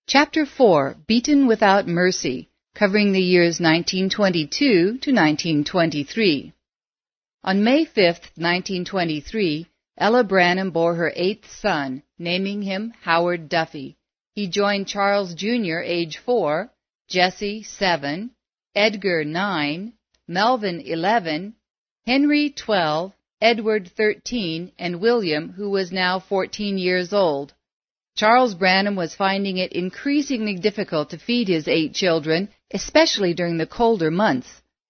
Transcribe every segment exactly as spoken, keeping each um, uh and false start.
Chapter four, Beaten Without Mercy, covering the years nineteen twenty-two to nineteen twenty-three. On May fifth, nineteen twenty-three, Ella Branham bore her eighth son, naming him Howard Duffy. He joined Charles Junior age four, Jesse, seven, Edgar, nine, Melvin, eleven, Henry, twelve, Edward, thirteen, and William, who was now fourteen years old. Charles Branham was finding it increasingly difficult to feed his eight children, especially during the colder months.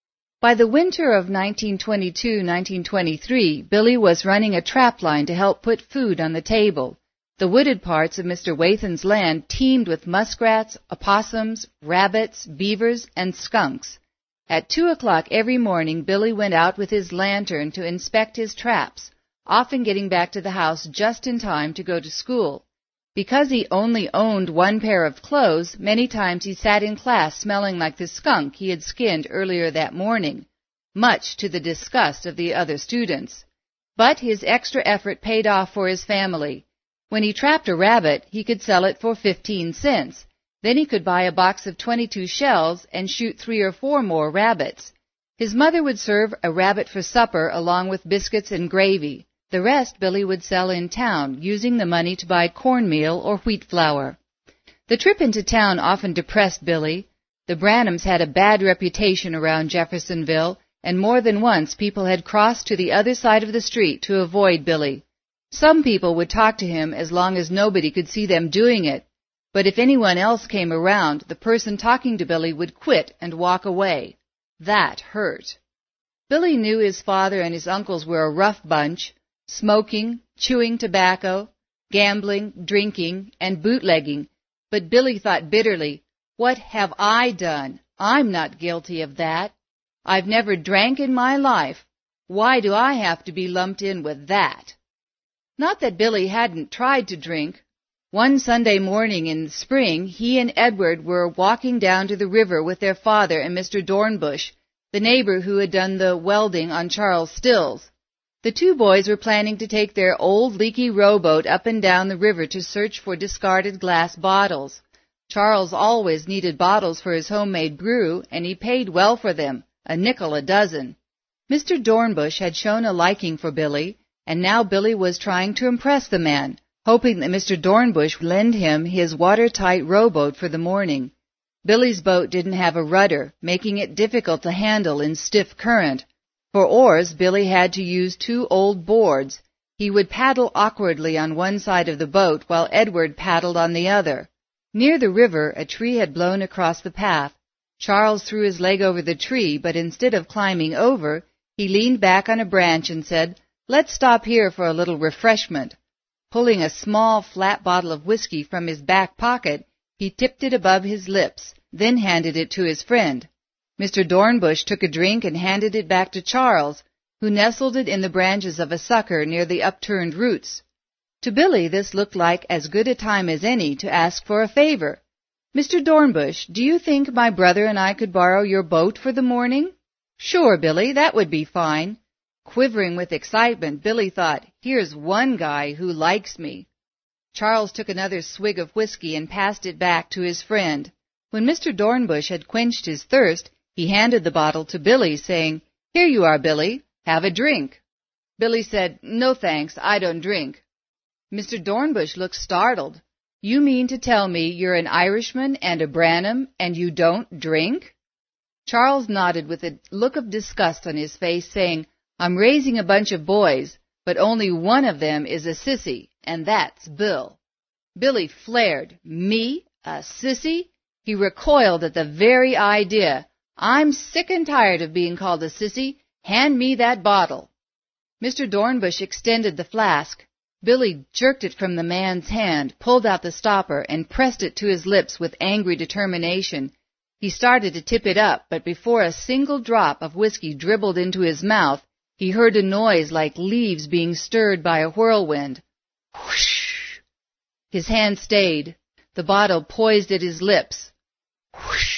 By the winter of nineteen twenty-two to nineteen twenty-three, Billy was running a trap line to help put food on the table. The wooded parts of Mister Wathan's land teemed with muskrats, opossums, rabbits, beavers, and skunks. At two o'clock every morning, Billy went out with his lantern to inspect his traps, often getting back to the house just in time to go to school. Because he only owned one pair of clothes, many times he sat in class smelling like the skunk he had skinned earlier that morning, much to the disgust of the other students. But his extra effort paid off for his family. When he trapped a rabbit, he could sell it for fifteen cents. Then he could buy a box of twenty-two shells and shoot three or four more rabbits. His mother would serve a rabbit for supper along with biscuits and gravy. The rest Billy would sell in town, using the money to buy cornmeal or wheat flour. The trip into town often depressed Billy. The Branhams had a bad reputation around Jeffersonville, and more than once people had crossed to the other side of the street to avoid Billy. Some people would talk to him as long as nobody could see them doing it, but if anyone else came around, the person talking to Billy would quit and walk away. That hurt. Billy knew his father and his uncles were a rough bunch, smoking, chewing tobacco, gambling, drinking, and bootlegging, but Billy thought bitterly, "What have I done? I'm not guilty of that. I've never drank in my life. Why do I have to be lumped in with that?" Not that Billy hadn't tried to drink. One Sunday morning in spring, he and Edward were walking down to the river with their father and Mister Dornbush, the neighbor who had done the welding on Charles Stills. The two boys were planning to take their old leaky rowboat up and down the river to search for discarded glass bottles. Charles always needed bottles for his homemade brew, and he paid well for them, a nickel a dozen. Mister Dornbush had shown a liking for Billy, and now Billy was trying to impress the man, hoping that Mister Dornbush would lend him his watertight rowboat for the morning. Billy's boat didn't have a rudder, making it difficult to handle in stiff current. For oars, Billy had to use two old boards. He would paddle awkwardly on one side of the boat while Edward paddled on the other. Near the river, a tree had blown across the path. Charles threw his leg over the tree, but instead of climbing over, he leaned back on a branch and said, "Let's stop here for a little refreshment." Pulling a small, flat bottle of whiskey from his back pocket, he tipped it above his lips, then handed it to his friend. Mister Dornbush took a drink and handed it back to Charles, who nestled it in the branches of a sucker near the upturned roots. To Billy, this looked like as good a time as any to ask for a favor. "Mister Dornbush, do you think my brother and I could borrow your boat for the morning?" "Sure, Billy, that would be fine." Quivering with excitement, Billy thought, "Here's one guy who likes me." Charles took another swig of whiskey and passed it back to his friend. When Mister Dornbush had quenched his thirst, he handed the bottle to Billy, saying, "Here you are, Billy. Have a drink." Billy said, "No thanks, I don't drink." Mister Dornbush looked startled. "You mean to tell me you're an Irishman and a Branham, and you don't drink?" Charles nodded with a look of disgust on his face, saying, "I'm raising a bunch of boys, but only one of them is a sissy, and that's Bill." Billy flared. "Me? A sissy?" He recoiled at the very idea. "I'm sick and tired of being called a sissy. Hand me that bottle." Mister Dornbush extended the flask. Billy jerked it from the man's hand, pulled out the stopper, and pressed it to his lips with angry determination. He started to tip it up, but before a single drop of whiskey dribbled into his mouth, he heard a noise like leaves being stirred by a whirlwind. Whoosh! His hand stayed, the bottle poised at his lips. Whoosh!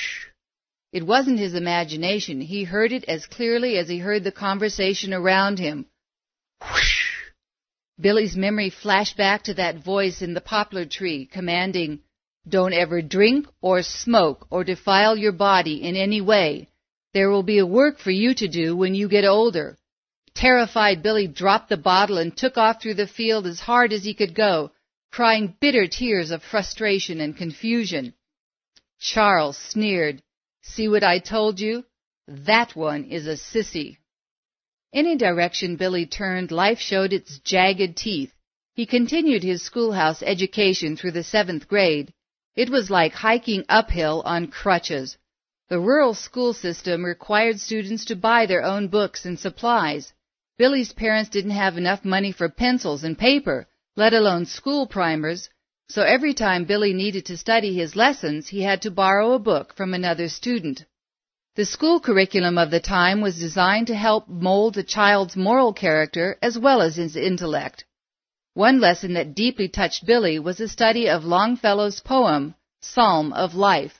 It wasn't his imagination. He heard it as clearly as he heard the conversation around him. Whoosh! Billy's memory flashed back to that voice in the poplar tree, commanding, Don't ever drink or smoke or defile your body in any way. There will be a work for you to do when you get older. Terrified, Billy dropped the bottle and took off through the field as hard as he could go, crying bitter tears of frustration and confusion. Charles sneered. See what I told you? That one is a sissy. Any direction Billy turned, life showed its jagged teeth. He continued his schoolhouse education through the seventh grade. It was like hiking uphill on crutches. The rural school system required students to buy their own books and supplies. Billy's parents didn't have enough money for pencils and paper, let alone school primers, so every time Billy needed to study his lessons, he had to borrow a book from another student. The school curriculum of the time was designed to help mold a child's moral character as well as his intellect. One lesson that deeply touched Billy was a study of Longfellow's poem, Psalm of Life.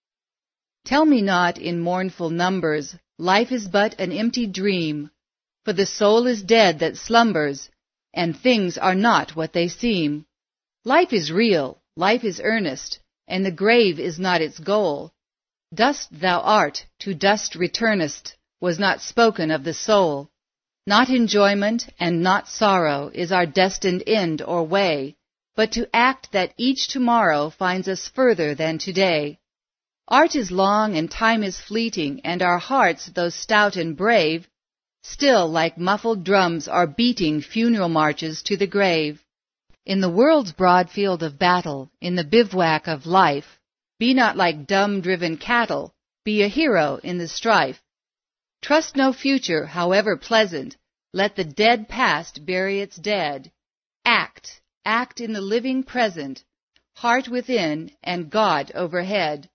Tell me not in mournful numbers, life is but an empty dream, for the soul is dead that slumbers, and things are not what they seem. Life is real, life is earnest, and the grave is not its goal. Dust thou art, to dust returnest, was not spoken of the soul. Not enjoyment and not sorrow is our destined end or way, but to act that each tomorrow finds us further than today. Art is long and time is fleeting, and our hearts, though stout and brave, still like muffled drums are beating funeral marches to the grave. In the world's broad field of battle, in the bivouac of life, be not like dumb-driven cattle, be a hero in the strife. Trust no future, however pleasant, let the dead past bury its dead. Act, act in the living present, heart within and God overhead.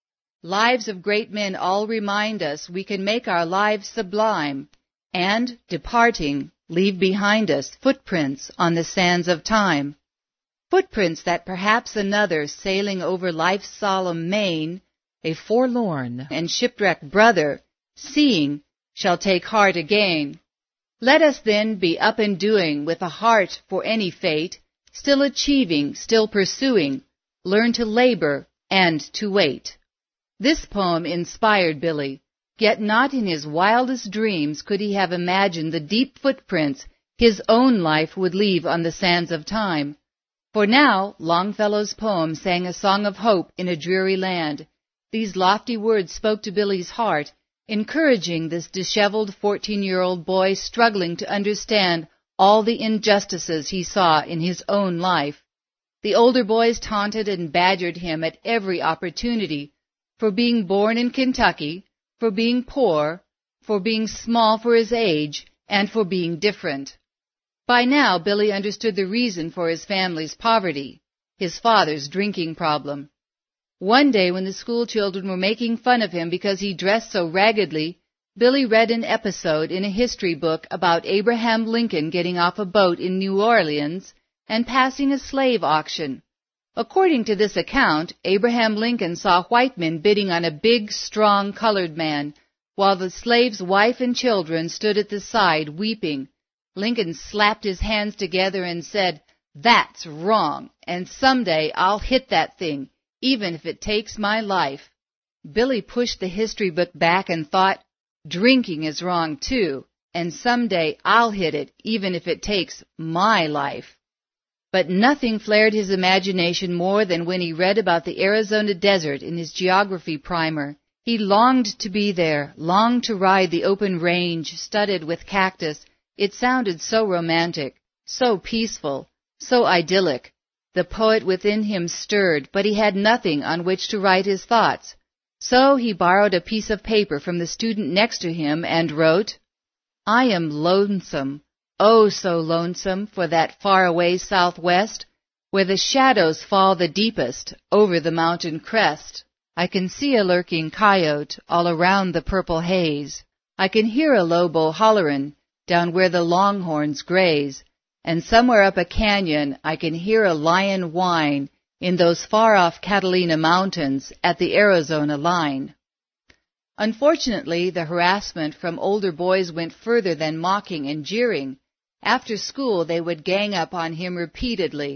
Lives of great men all remind us we can make our lives sublime, and, departing, leave behind us footprints on the sands of time. Footprints that perhaps another, sailing over life's solemn main, a forlorn and shipwrecked brother, seeing, shall take heart again. Let us then be up and doing, with a heart for any fate, still achieving, still pursuing, learn to labor and to wait. This poem inspired Billy, yet not in his wildest dreams could he have imagined the deep footprints his own life would leave on the sands of time. For now Longfellow's poem sang a song of hope in a dreary land. These lofty words spoke to Billy's heart, encouraging this disheveled fourteen-year-old boy struggling to understand all the injustices he saw in his own life. The older boys taunted and badgered him at every opportunity for being born in Kentucky, for being poor, for being small for his age, and for being different. By now, Billy understood the reason for his family's poverty, his father's drinking problem. One day when the school children were making fun of him because he dressed so raggedly, Billy read an episode in a history book about Abraham Lincoln getting off a boat in New Orleans and passing a slave auction. According to this account, Abraham Lincoln saw white men bidding on a big, strong colored man, while the slave's wife and children stood at the side weeping. Lincoln slapped his hands together and said, "That's wrong, and someday I'll hit that thing, even if it takes my life." Billy pushed the history book back and thought, drinking is wrong too, and someday I'll hit it, even if it takes my life. But nothing flared his imagination more than when he read about the Arizona desert in his geography primer. He longed to be there, longed to ride the open range studded with cactus. It sounded so romantic, so peaceful, so idyllic. The poet within him stirred, but he had nothing on which to write his thoughts. So he borrowed a piece of paper from the student next to him and wrote, "I am lonesome, oh so lonesome for that faraway southwest, where the shadows fall the deepest over the mountain crest. I can see a lurking coyote all around the purple haze. I can hear a lobo hollerin' down where the longhorns graze, and somewhere up a canyon I can hear a lion whine in those far-off Catalina mountains at the Arizona line." Unfortunately, the harassment from older boys went further than mocking and jeering. After school, they would gang up on him repeatedly.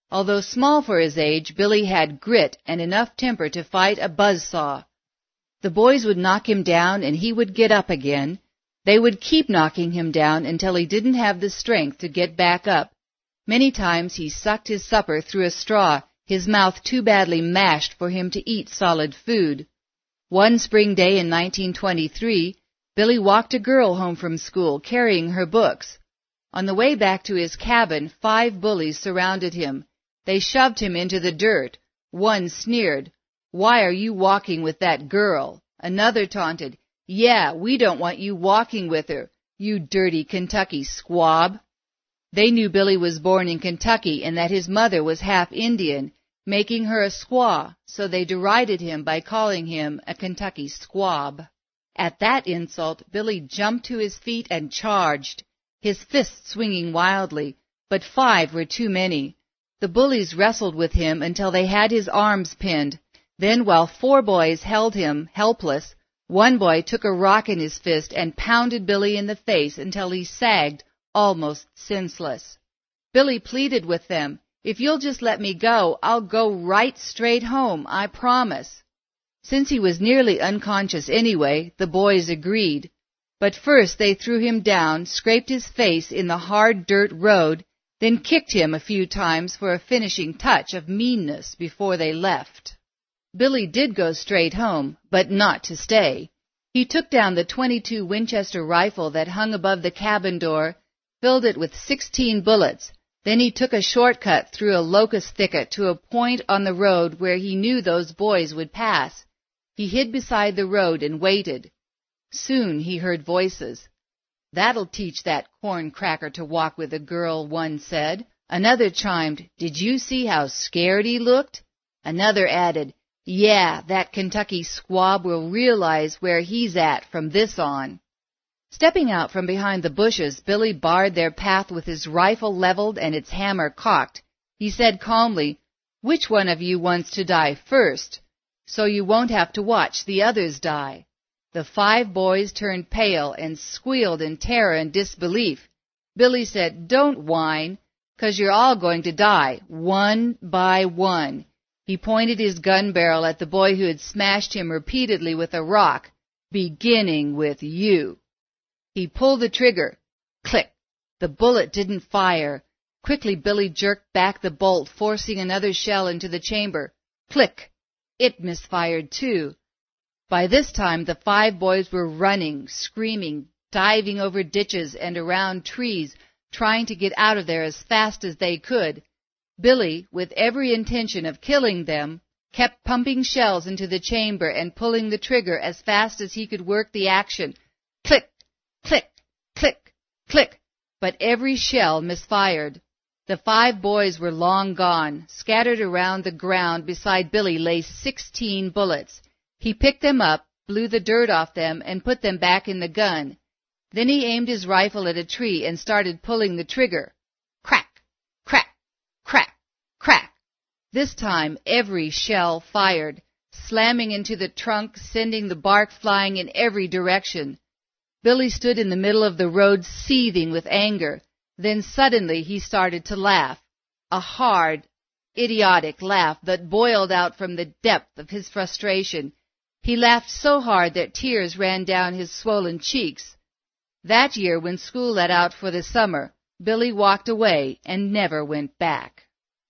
Although small for his age, Billy had grit and enough temper to fight a buzzsaw. The boys would knock him down and he would get up again. They would keep knocking him down until he didn't have the strength to get back up. Many times he sucked his supper through a straw, his mouth too badly mashed for him to eat solid food. One spring day in nineteen twenty-three, Billy walked a girl home from school carrying her books. On the way back to his cabin, five bullies surrounded him. They shoved him into the dirt. One sneered, "Why are you walking with that girl?" Another taunted, "Yeah, we don't want you walking with her, you dirty Kentucky squab." They knew Billy was born in Kentucky and that his mother was half Indian, making her a squaw, so they derided him by calling him a Kentucky squab. At that insult, Billy jumped to his feet and charged, his fists swinging wildly, but five were too many. The bullies wrestled with him until they had his arms pinned. Then, while four boys held him helpless, one boy took a rock in his fist and pounded Billy in the face until he sagged, almost senseless. Billy pleaded with them, "If you'll just let me go, I'll go right straight home, I promise." Since he was nearly unconscious anyway, the boys agreed. But first they threw him down, scraped his face in the hard dirt road, then kicked him a few times for a finishing touch of meanness before they left. Billy did go straight home, but not to stay. He took down the twenty-two Winchester rifle that hung above the cabin door, filled it with sixteen bullets. Then he took a shortcut through a locust thicket to a point on the road where he knew those boys would pass. He hid beside the road and waited. Soon he heard voices. "That'll teach that corn cracker to walk with a girl," one said. Another chimed, "Did you see how scared he looked?" Another added, "Yeah, that Kentucky squab will realize where he's at from this on." Stepping out from behind the bushes, Billy barred their path with his rifle leveled and its hammer cocked. He said calmly, "Which one of you wants to die first? So you won't have to watch the others die." The five boys turned pale and squealed in terror and disbelief. Billy said, "Don't whine, 'cause you're all going to die, one by one." He pointed his gun barrel at the boy who had smashed him repeatedly with a rock, "beginning with you." He pulled the trigger. Click! The bullet didn't fire. Quickly Billy jerked back the bolt, forcing another shell into the chamber. Click! It misfired too. By this time the five boys were running, screaming, diving over ditches and around trees, trying to get out of there as fast as they could. Billy, with every intention of killing them, kept pumping shells into the chamber and pulling the trigger as fast as he could work the action. Click! Click! Click! Click! But every shell misfired. The five boys were long gone. Scattered around the ground beside Billy lay sixteen bullets. He picked them up, blew the dirt off them, and put them back in the gun. Then he aimed his rifle at a tree and started pulling the trigger. Crack! Crack! Crack! Crack! This time every shell fired, slamming into the trunk, sending the bark flying in every direction. Billy stood in the middle of the road seething with anger. Then suddenly he started to laugh, a hard, idiotic laugh that boiled out from the depth of his frustration. He laughed so hard that tears ran down his swollen cheeks. That year, when school let out for the summer, Billy walked away and never went back.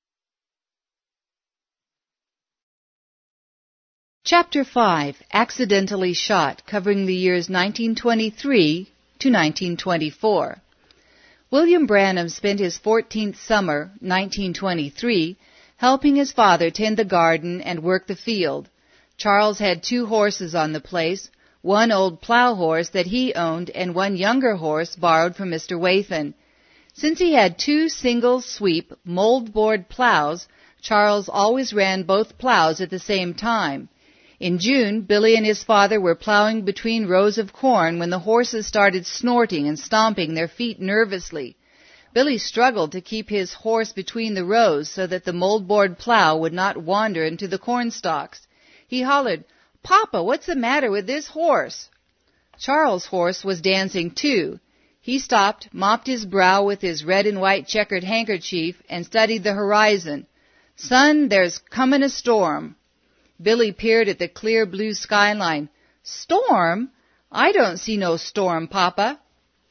Chapter five, Accidentally Shot, covering the years nineteen twenty-three to nineteen twenty-four. William Branham spent his fourteenth summer, nineteen twenty-three, helping his father tend the garden and work the field. Charles had two horses on the place, one old plow horse that he owned and one younger horse borrowed from Mister Wathan. Since he had two single-sweep, mold-board plows, Charles always ran both plows at the same time. In June, Billy and his father were plowing between rows of corn when the horses started snorting and stomping their feet nervously. Billy struggled to keep his horse between the rows so that the mold-board plow would not wander into the corn stalks. He hollered, "Papa, what's the matter with this horse?" Charles' horse was dancing too. He stopped, mopped his brow with his red and white checkered handkerchief, and studied the horizon. "Son, there's comin' a storm." Billy peered at the clear blue skyline. "Storm? I don't see no storm, Papa."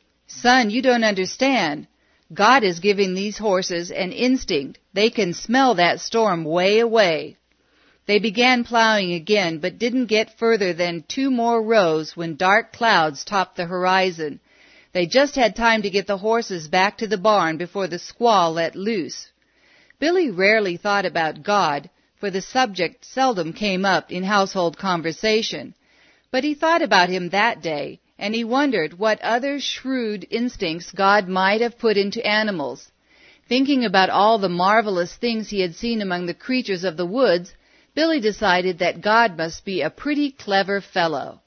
"Son, you don't understand. God is giving these horses an instinct. They can smell that storm way away." They began plowing again, but didn't get further than two more rows when dark clouds topped the horizon. They just had time to get the horses back to the barn before the squall let loose. Billy rarely thought about God, for the subject seldom came up in household conversation. But he thought about him that day, and he wondered what other shrewd instincts God might have put into animals. Thinking about all the marvelous things he had seen among the creatures of the woods, Billy decided that God must be a pretty clever fellow.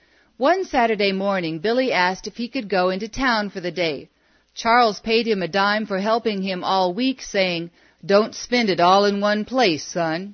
One Saturday morning, Billy asked if he could go into town for the day. Charles paid him a dime for helping him all week, saying, "Don't spend it all in one place, son."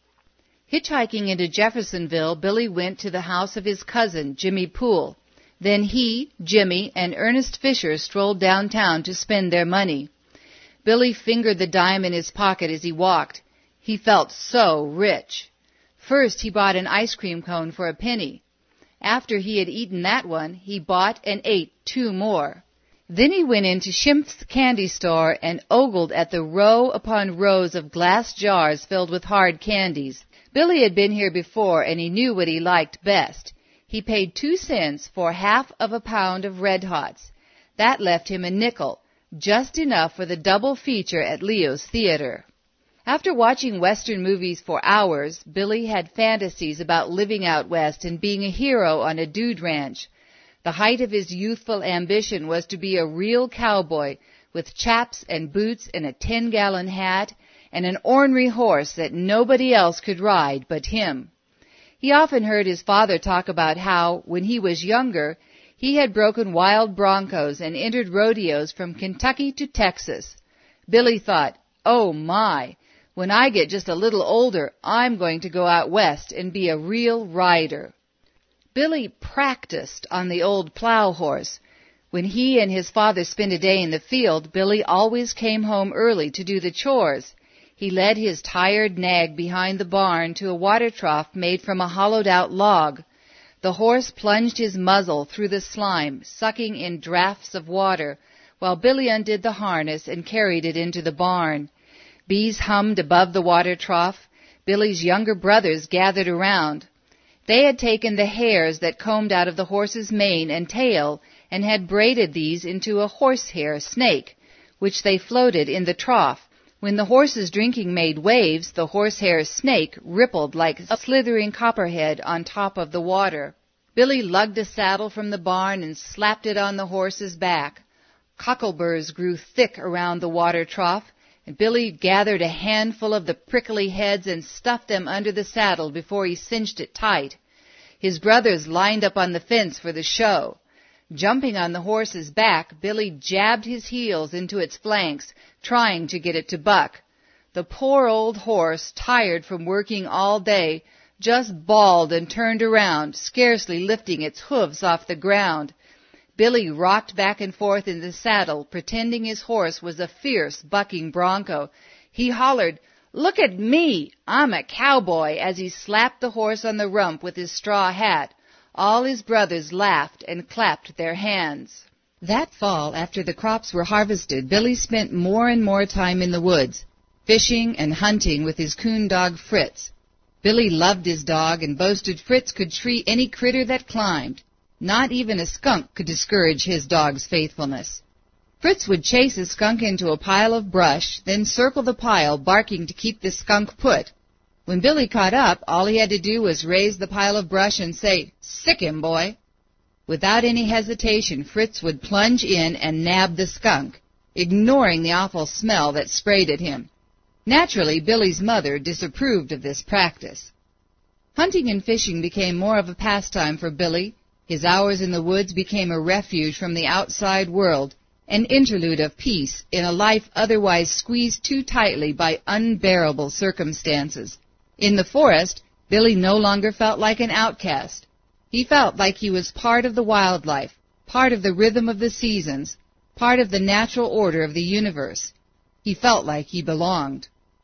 Hitchhiking into Jeffersonville, Billy went to the house of his cousin, Jimmy Poole. Then he, Jimmy, and Ernest Fisher strolled downtown to spend their money. Billy fingered the dime in his pocket as he walked. He felt so rich. First, he bought an ice cream cone for a penny. After he had eaten that one, he bought and ate two more. Then he went into Schimpf's candy store and ogled at the row upon rows of glass jars filled with hard candies. Billy had been here before, and he knew what he liked best. He paid two cents for half of a pound of Red Hots. That left him a nickel, just enough for the double feature at Leo's Theater. After watching Western movies for hours, Billy had fantasies about living out west and being a hero on a dude ranch. The height of his youthful ambition was to be a real cowboy with chaps and boots and a ten-gallon hat and an ornery horse that nobody else could ride but him. He often heard his father talk about how, when he was younger, he had broken wild broncos and entered rodeos from Kentucky to Texas. Billy thought, "Oh my! When I get just a little older, I'm going to go out west and be a real rider." Billy practiced on the old plow horse. When he and his father spent a day in the field, Billy always came home early to do the chores. He led his tired nag behind the barn to a water trough made from a hollowed-out log. The horse plunged his muzzle through the slime, sucking in draughts of water, while Billy undid the harness and carried it into the barn. Bees hummed above the water trough. Billy's younger brothers gathered around. They had taken the hairs that combed out of the horse's mane and tail and had braided these into a horsehair snake, which they floated in the trough. When the horse's drinking made waves, the horsehair snake rippled like a slithering copperhead on top of the water. Billy lugged a saddle from the barn and slapped it on the horse's back. Cockleburs grew thick around the water trough, and Billy gathered a handful of the prickly heads and stuffed them under the saddle before he cinched it tight. His brothers lined up on the fence for the show. Jumping on the horse's back, Billy jabbed his heels into its flanks, trying to get it to buck. The poor old horse, tired from working all day, just bawled and turned around, scarcely lifting its hooves off the ground. Billy rocked back and forth in the saddle, pretending his horse was a fierce, bucking bronco. He hollered, "Look at me! I'm a cowboy," as he slapped the horse on the rump with his straw hat. All his brothers laughed and clapped their hands. That fall, after the crops were harvested, Billy spent more and more time in the woods, fishing and hunting with his coon dog Fritz. Billy loved his dog and boasted Fritz could tree any critter that climbed. Not even a skunk could discourage his dog's faithfulness. Fritz would chase a skunk into a pile of brush, then circle the pile, barking to keep the skunk put. When Billy caught up, all he had to do was raise the pile of brush and say, "Sick him, boy." Without any hesitation, Fritz would plunge in and nab the skunk, ignoring the awful smell that sprayed at him. Naturally, Billy's mother disapproved of this practice. Hunting and fishing became more of a pastime for Billy. His hours in the woods became a refuge from the outside world, an interlude of peace in a life otherwise squeezed too tightly by unbearable circumstances. In the forest, Billy no longer felt like an outcast. He felt like he was part of the wildlife, part of the rhythm of the seasons, part of the natural order of the universe. He felt like he belonged.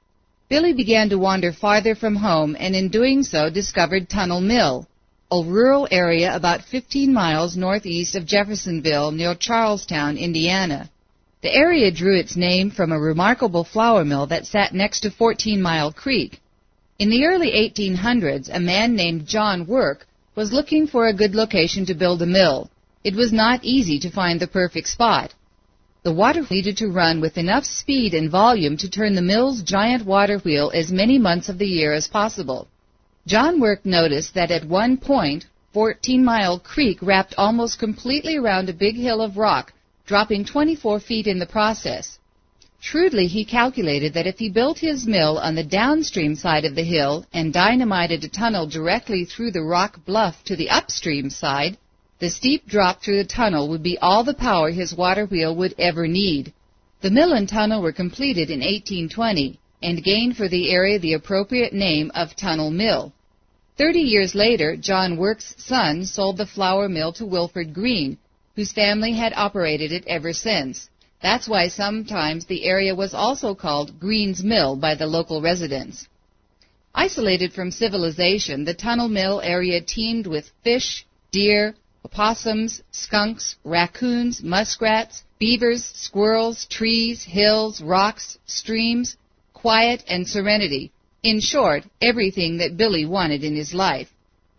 Billy began to wander farther from home and in doing so discovered Tunnel Mill, a rural area about fifteen miles northeast of Jeffersonville near Charlestown, Indiana. The area drew its name from a remarkable flour mill that sat next to Fourteen Mile Creek. In the early eighteen hundreds, a man named John Work was looking for a good location to build a mill. It was not easy to find the perfect spot. The water needed to run with enough speed and volume to turn the mill's giant water wheel as many months of the year as possible. John Work noticed that at one point, Fourteen Mile Creek wrapped almost completely around a big hill of rock, dropping twenty-four feet in the process. Shrewdly, he calculated that if he built his mill on the downstream side of the hill and dynamited a tunnel directly through the rock bluff to the upstream side, the steep drop through the tunnel would be all the power his water wheel would ever need. The mill and tunnel were completed in eighteen twenty and gained for the area the appropriate name of Tunnel Mill. Thirty years later, John Work's son sold the flour mill to Wilford Green, whose family had operated it ever since. That's why sometimes the area was also called Green's Mill by the local residents. Isolated from civilization, the Tunnel Mill area teemed with fish, deer, opossums, skunks, raccoons, muskrats, beavers, squirrels, trees, hills, rocks, streams, quiet and serenity. In short, everything that Billy wanted in his life.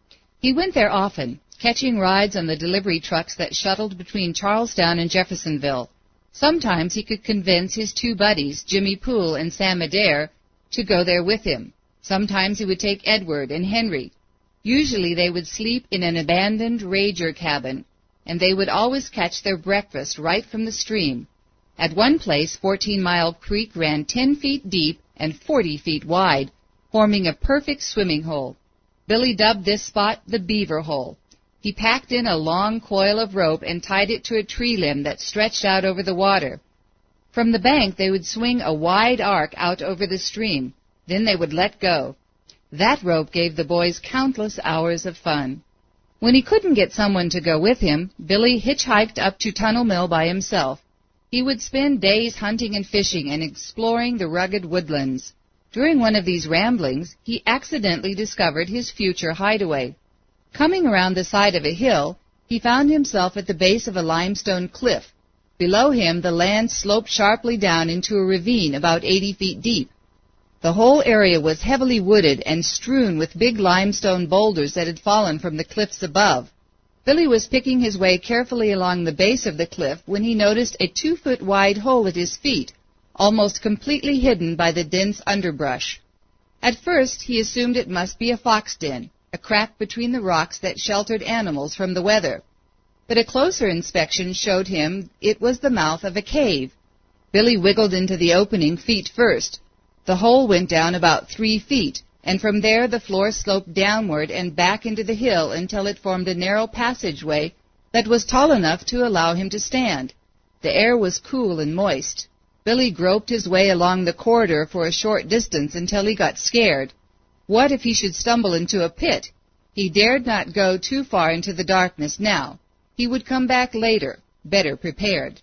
He went there often, catching rides on the delivery trucks that shuttled between Charlestown and Jeffersonville. Sometimes he could convince his two buddies, Jimmy Poole and Sam Adair, to go there with him. Sometimes he would take Edward and Henry. Usually they would sleep in an abandoned ranger cabin, and they would always catch their breakfast right from the stream. At one place, Fourteen Mile Creek ran ten feet deep and forty feet wide, forming a perfect swimming hole. Billy dubbed this spot the Beaver Hole. He packed in a long coil of rope and tied it to a tree limb that stretched out over the water. From the bank they would swing a wide arc out over the stream. Then they would let go. That rope gave the boys countless hours of fun. When he couldn't get someone to go with him, Billy hitchhiked up to Tunnel Mill by himself. He would spend days hunting and fishing and exploring the rugged woodlands. During one of these ramblings, he accidentally discovered his future hideaway. Coming around the side of a hill, he found himself at the base of a limestone cliff. Below him, the land sloped sharply down into a ravine about eighty feet deep. The whole area was heavily wooded and strewn with big limestone boulders that had fallen from the cliffs above. Billy was picking his way carefully along the base of the cliff when he noticed a two-foot-wide hole at his feet, almost completely hidden by the dense underbrush. At first, he assumed it must be a fox den, a crack between the rocks that sheltered animals from the weather. But a closer inspection showed him it was the mouth of a cave. Billy wiggled into the opening feet first. The hole went down about three feet, and from there the floor sloped downward and back into the hill until it formed a narrow passageway that was tall enough to allow him to stand. The air was cool and moist. Billy groped his way along the corridor for a short distance until he got scared. What if he should stumble into a pit? He dared not go too far into the darkness now. He would come back later, better prepared.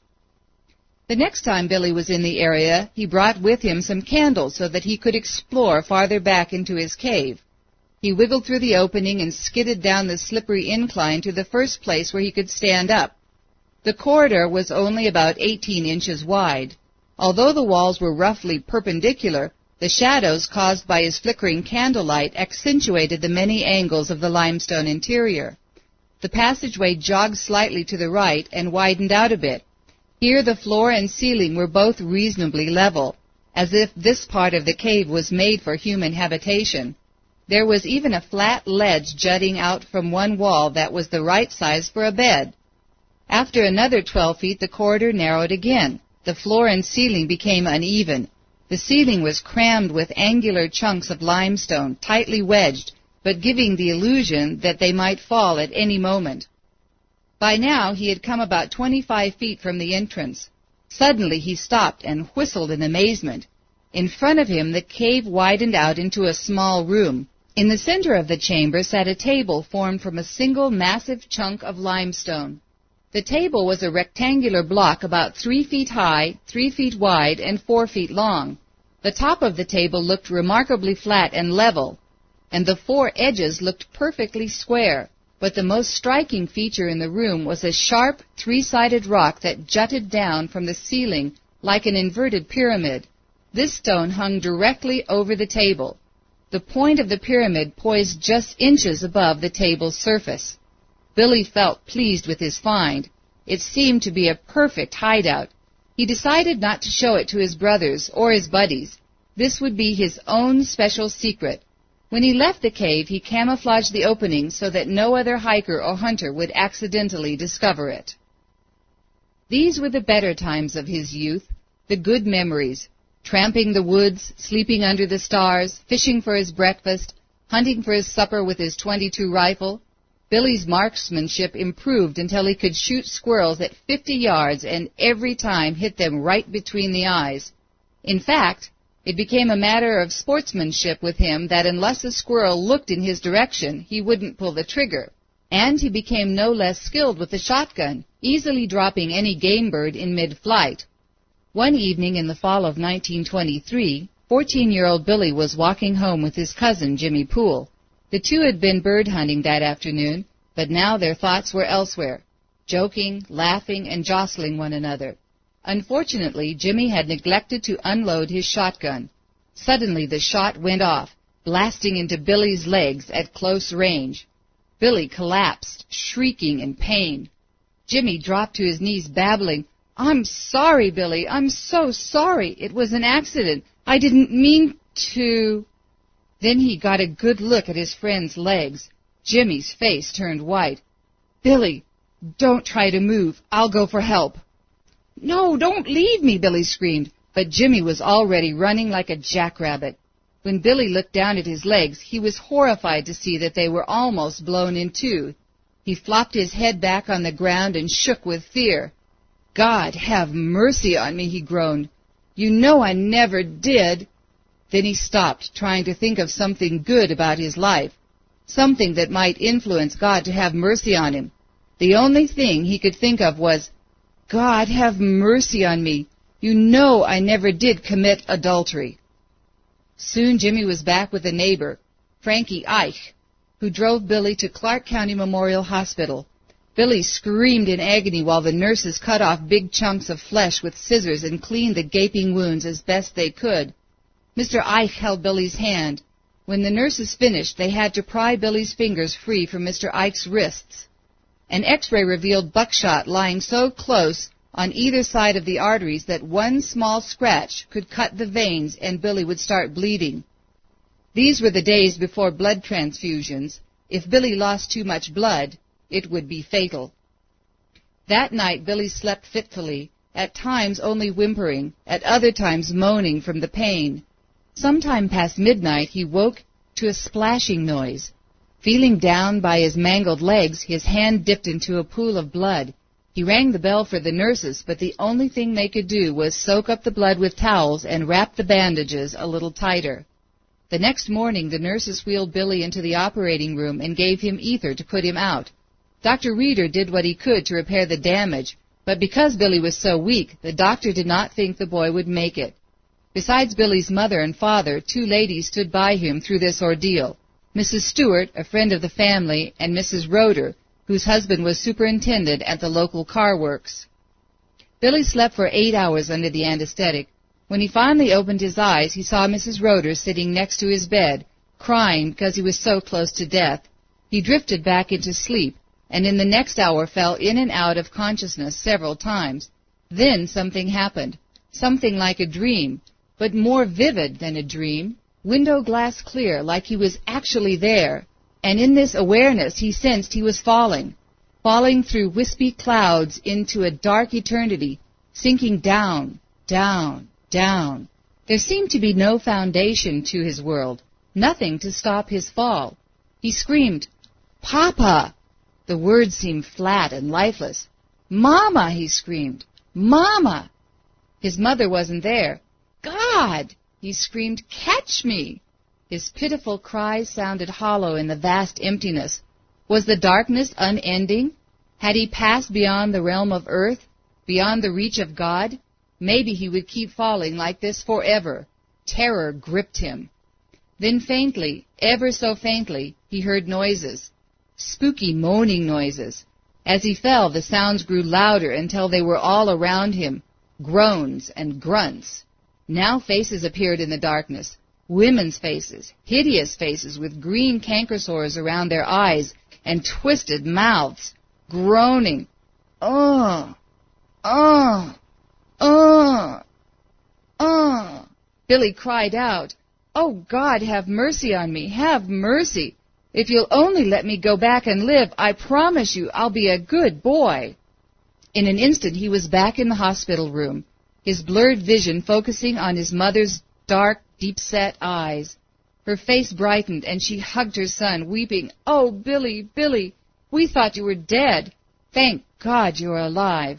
The next time Billy was in the area, he brought with him some candles so that he could explore farther back into his cave. He wiggled through the opening and skidded down the slippery incline to the first place where he could stand up. The corridor was only about eighteen inches wide. Although the walls were roughly perpendicular, the shadows caused by his flickering candlelight accentuated the many angles of the limestone interior. The passageway jogged slightly to the right and widened out a bit. Here the floor and ceiling were both reasonably level, as if this part of the cave was made for human habitation. There was even a flat ledge jutting out from one wall that was the right size for a bed. After another twelve feet, the corridor narrowed again. The floor and ceiling became uneven. The ceiling was crammed with angular chunks of limestone, tightly wedged, but giving the illusion that they might fall at any moment. By now he had come about twenty-five feet from the entrance. Suddenly he stopped and whistled in amazement. In front of him the cave widened out into a small room. In the center of the chamber sat a table formed from a single massive chunk of limestone. The table was a rectangular block about three feet high, three feet wide, and four feet long. The top of the table looked remarkably flat and level, and the four edges looked perfectly square. But the most striking feature in the room was a sharp, three-sided rock that jutted down from the ceiling like an inverted pyramid. This stone hung directly over the table. The point of the pyramid poised just inches above the table's surface. Billy felt pleased with his find. It seemed to be a perfect hideout. He decided not to show it to his brothers or his buddies. This would be his own special secret. When he left the cave, he camouflaged the opening so that no other hiker or hunter would accidentally discover it. These were the better times of his youth, the good memories, tramping the woods, sleeping under the stars, fishing for his breakfast, hunting for his supper with his twenty-two rifle. Billy's marksmanship improved until he could shoot squirrels at fifty yards and every time hit them right between the eyes. In fact, it became a matter of sportsmanship with him that unless a squirrel looked in his direction, he wouldn't pull the trigger. And he became no less skilled with the shotgun, easily dropping any game bird in mid-flight. One evening in the fall of nineteen twenty-three, fourteen-year-old Billy was walking home with his cousin, Jimmy Poole. The two had been bird hunting that afternoon, but now their thoughts were elsewhere, joking, laughing, and jostling one another. Unfortunately, Jimmy had neglected to unload his shotgun. Suddenly the shot went off, blasting into Billy's legs at close range. Billy collapsed, shrieking in pain. Jimmy dropped to his knees, babbling, "I'm sorry, Billy, I'm so sorry. It was an accident. I didn't mean to." Then he got a good look at his friend's legs. Jimmy's face turned white. "Billy, don't try to move. I'll go for help." "No, don't leave me," Billy screamed, but Jimmy was already running like a jackrabbit. When Billy looked down at his legs, he was horrified to see that they were almost blown in two. He flopped his head back on the ground and shook with fear. "God, have mercy on me," he groaned. "You know I never did." Then he stopped, trying to think of something good about his life, something that might influence God to have mercy on him. The only thing he could think of was, "God, have mercy on me. You know I never did commit adultery." Soon Jimmy was back with a neighbor, Frankie Eich, who drove Billy to Clark County Memorial Hospital. Billy screamed in agony while the nurses cut off big chunks of flesh with scissors and cleaned the gaping wounds as best they could. Mister Eich held Billy's hand. When the nurses finished, they had to pry Billy's fingers free from Mister Eich's wrists. An X-ray revealed buckshot lying so close on either side of the arteries that one small scratch could cut the veins and Billy would start bleeding. These were the days before blood transfusions. If Billy lost too much blood, it would be fatal. That night Billy slept fitfully, at times only whimpering, at other times moaning from the pain. Sometime past midnight he woke to a splashing noise. Feeling down by his mangled legs, his hand dipped into a pool of blood. He rang the bell for the nurses, but the only thing they could do was soak up the blood with towels and wrap the bandages a little tighter. The next morning the nurses wheeled Billy into the operating room and gave him ether to put him out. Doctor Reeder did what he could to repair the damage, but because Billy was so weak, the doctor did not think the boy would make it. Besides Billy's mother and father, two ladies stood by him through this ordeal. Missus Stewart, a friend of the family, and Missus Roeder, whose husband was superintendent at the local car works. Billy slept for eight hours under the anesthetic. When he finally opened his eyes, he saw Missus Roeder sitting next to his bed, crying because he was so close to death. He drifted back into sleep, and in the next hour fell in and out of consciousness several times. Then something happened, something like a dream, but more vivid than a dream, window glass clear, like he was actually there. And in this awareness he sensed he was falling, falling through wispy clouds into a dark eternity, sinking down, down, down. There seemed to be no foundation to his world, nothing to stop his fall. He screamed, "Papa!" The words seemed flat and lifeless. "Mama!" he screamed. "Mama!" His mother wasn't there. "God!" he screamed, "Catch me!" His pitiful cries sounded hollow in the vast emptiness. Was the darkness unending? Had he passed beyond the realm of earth, beyond the reach of God? Maybe he would keep falling like this forever. Terror gripped him. Then faintly, ever so faintly, he heard noises, spooky moaning noises. As he fell, the sounds grew louder until they were all around him, groans and grunts. Now faces appeared in the darkness, women's faces, hideous faces with green canker sores around their eyes and twisted mouths, groaning, "Ugh! Ugh! Ugh! Ugh!" Billy cried out, "Oh, God, have mercy on me, have mercy! If you'll only let me go back and live, I promise you I'll be a good boy." In an instant he was back in the hospital room, his blurred vision focusing on his mother's dark, deep-set eyes. Her face brightened, and she hugged her son, weeping, "Oh, Billy, Billy, we thought you were dead. Thank God you're alive."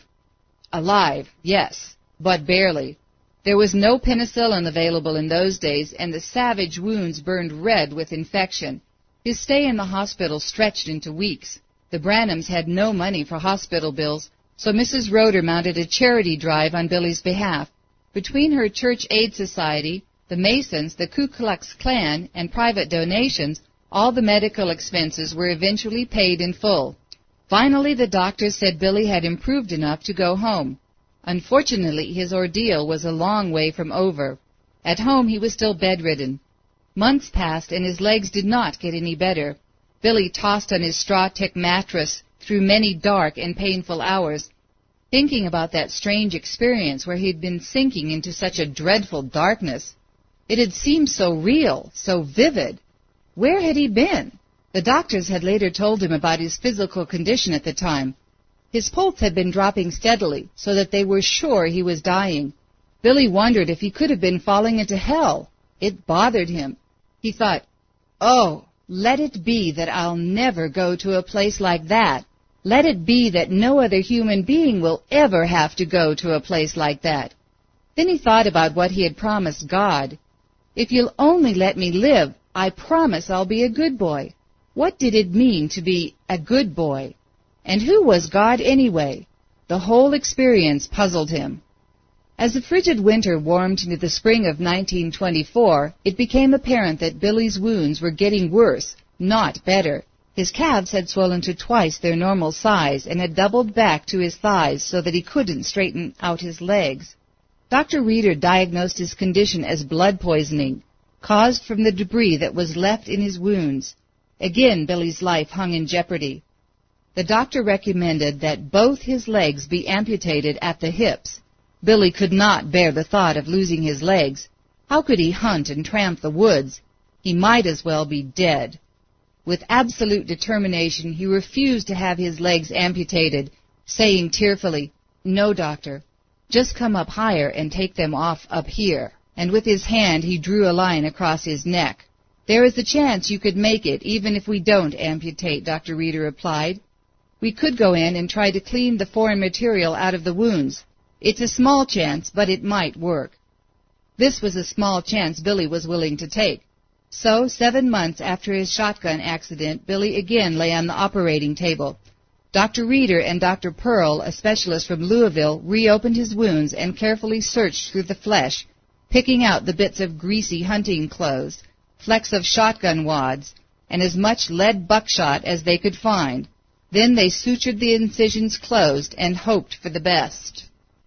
Alive, yes, but barely. There was no penicillin available in those days, and the savage wounds burned red with infection. His stay in the hospital stretched into weeks. The Branhams had no money for hospital bills, so Missus Roeder mounted a charity drive on Billy's behalf. Between her church aid society, the Masons, the Ku Klux Klan, and private donations, all the medical expenses were eventually paid in full. Finally, the doctors said Billy had improved enough to go home. Unfortunately, his ordeal was a long way from over. At home, he was still bedridden. Months passed, and his legs did not get any better. Billy tossed on his straw-tick mattress through many dark and painful hours, thinking about that strange experience where he had been sinking into such a dreadful darkness. It had seemed so real, so vivid. Where had he been? The doctors had later told him about his physical condition at the time. His pulse had been dropping steadily, so that they were sure he was dying. Billy wondered if he could have been falling into hell. It bothered him. He thought, "Oh, let it be that I'll never go to a place like that. Let it be that no other human being will ever have to go to a place like that." Then he thought about what he had promised God. "If you'll only let me live, I promise I'll be a good boy." What did it mean to be a good boy? And who was God anyway? The whole experience puzzled him. As the frigid winter warmed into the spring of nineteen twenty-four, it became apparent that Billy's wounds were getting worse, not better. His calves had swollen to twice their normal size and had doubled back to his thighs so that he couldn't straighten out his legs. Doctor Reeder diagnosed his condition as blood poisoning, caused from the debris that was left in his wounds. Again, Billy's life hung in jeopardy. The doctor recommended that both his legs be amputated at the hips. Billy could not bear the thought of losing his legs. How could he hunt and tramp the woods? He might as well be dead. With absolute determination, he refused to have his legs amputated, saying tearfully, "No, doctor, just come up higher and take them off up here." And with his hand he drew a line across his neck. "There is a chance you could make it, even if we don't amputate," Doctor Reeder replied. "We could go in and try to clean the foreign material out of the wounds. It's a small chance, but it might work." This was a small chance Billy was willing to take. So, seven months after his shotgun accident, Billy again lay on the operating table. Doctor Reeder and Doctor Pearl, a specialist from Louisville, reopened his wounds and carefully searched through the flesh, picking out the bits of greasy hunting clothes, flecks of shotgun wads, and as much lead buckshot as they could find. Then they sutured the incisions closed and hoped for the best.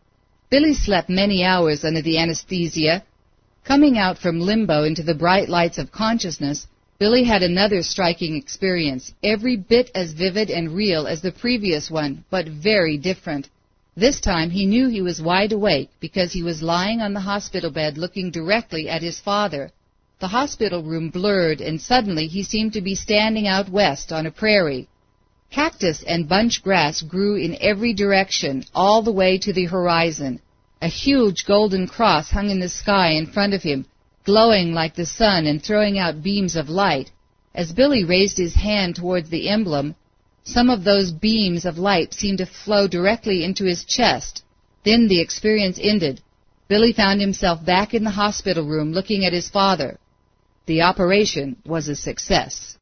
Billy slept many hours under the anesthesia. Coming out from limbo into the bright lights of consciousness, Billy had another striking experience, every bit as vivid and real as the previous one, but very different. This time he knew he was wide awake because he was lying on the hospital bed looking directly at his father. The hospital room blurred, and suddenly he seemed to be standing out west on a prairie. Cactus and bunch grass grew in every direction, all the way to the horizon. A huge golden cross hung in the sky in front of him, glowing like the sun and throwing out beams of light. As Billy raised his hand towards the emblem, some of those beams of light seemed to flow directly into his chest. Then the experience ended. Billy found himself back in the hospital room looking at his father. The operation was a success.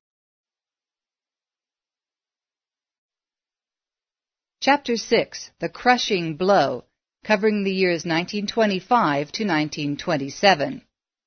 Chapter six, The Crushing Blow, covering the years nineteen twenty-five to nineteen twenty-seven.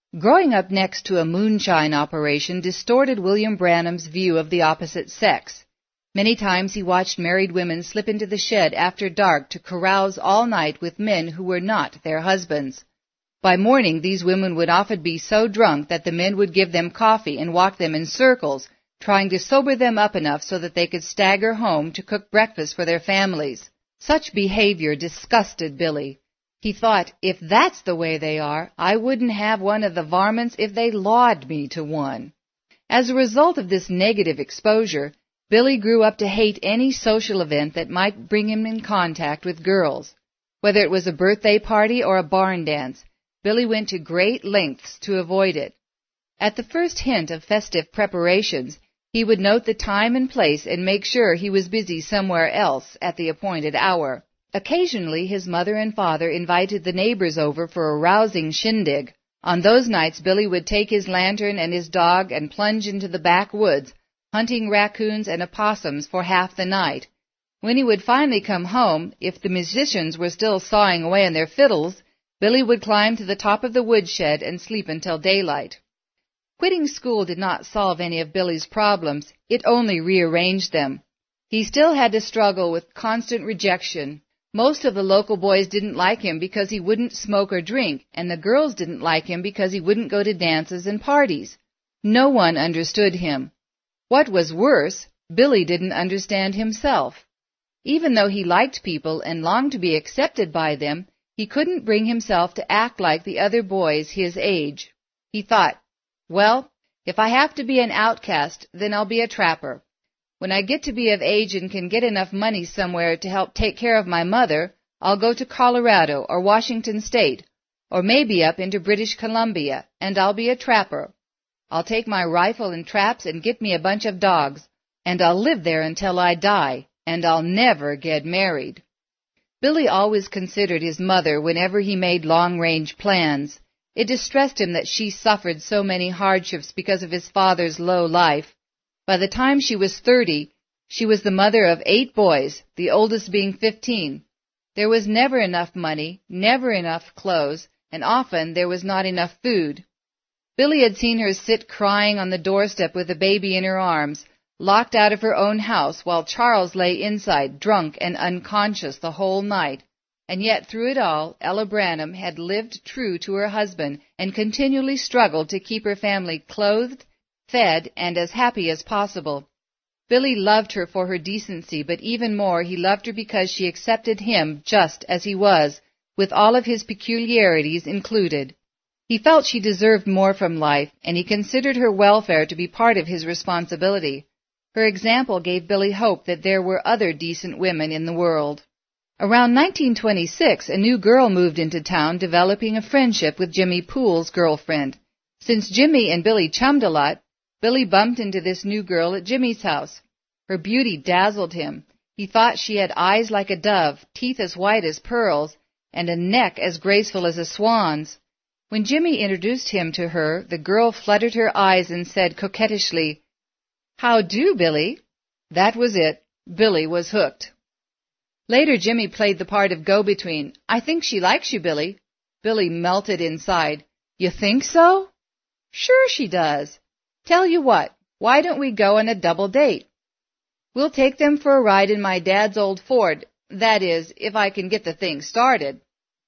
Growing up next to a moonshine operation distorted William Branham's view of the opposite sex. Many times he watched married women slip into the shed after dark to carouse all night with men who were not their husbands. By morning, these women would often be so drunk that the men would give them coffee and walk them in circles, trying to sober them up enough so that they could stagger home to cook breakfast for their families. Such behavior disgusted Billy. He thought, if that's the way they are, I wouldn't have one of the varmints if they lawed me to one. As a result of this negative exposure, Billy grew up to hate any social event that might bring him in contact with girls. Whether it was a birthday party or a barn dance, Billy went to great lengths to avoid it. At the first hint of festive preparations, he would note the time and place and make sure he was busy somewhere else at the appointed hour. Occasionally, his mother and father invited the neighbors over for a rousing shindig. On those nights, Billy would take his lantern and his dog and plunge into the backwoods, hunting raccoons and opossums for half the night. When he would finally come home, if the musicians were still sawing away on their fiddles, Billy would climb to the top of the woodshed and sleep until daylight. Quitting school did not solve any of Billy's problems, it only rearranged them. He still had to struggle with constant rejection. Most of the local boys didn't like him because he wouldn't smoke or drink, and the girls didn't like him because he wouldn't go to dances and parties. No one understood him. What was worse, Billy didn't understand himself. Even though he liked people and longed to be accepted by them, he couldn't bring himself to act like the other boys his age. He thought, well, if I have to be an outcast, then I'll be a trapper. When I get to be of age and can get enough money somewhere to help take care of my mother, I'll go to Colorado or Washington State, or maybe up into British Columbia, and I'll be a trapper. I'll take my rifle and traps and get me a bunch of dogs, and I'll live there until I die, and I'll never get married. Billy always considered his mother whenever he made long-range plans. It distressed him that she suffered so many hardships because of his father's low life. By the time she was thirty, she was the mother of eight boys, the oldest being fifteen. There was never enough money, never enough clothes, and often there was not enough food. Billy had seen her sit crying on the doorstep with a baby in her arms, locked out of her own house, while Charles lay inside, drunk and unconscious the whole night. And yet through it all, Ella Branham had lived true to her husband and continually struggled to keep her family clothed, fed, and as happy as possible. Billy loved her for her decency, but even more he loved her because she accepted him just as he was, with all of his peculiarities included. He felt she deserved more from life, and he considered her welfare to be part of his responsibility. Her example gave Billy hope that there were other decent women in the world. Around nineteen twenty-six, a new girl moved into town, developing a friendship with Jimmy Poole's girlfriend. Since Jimmy and Billy chummed a lot, Billy bumped into this new girl at Jimmy's house. Her beauty dazzled him. He thought she had eyes like a dove, teeth as white as pearls, and a neck as graceful as a swan's. When Jimmy introduced him to her, the girl fluttered her eyes and said coquettishly, "How do, Billy?" That was it. Billy was hooked. Later, Jimmy played the part of go-between. "I think she likes you, Billy." Billy melted inside. "You think so?" "Sure she does. Tell you what, why don't we go on a double date? We'll take them for a ride in my dad's old Ford. That is, if I can get the thing started."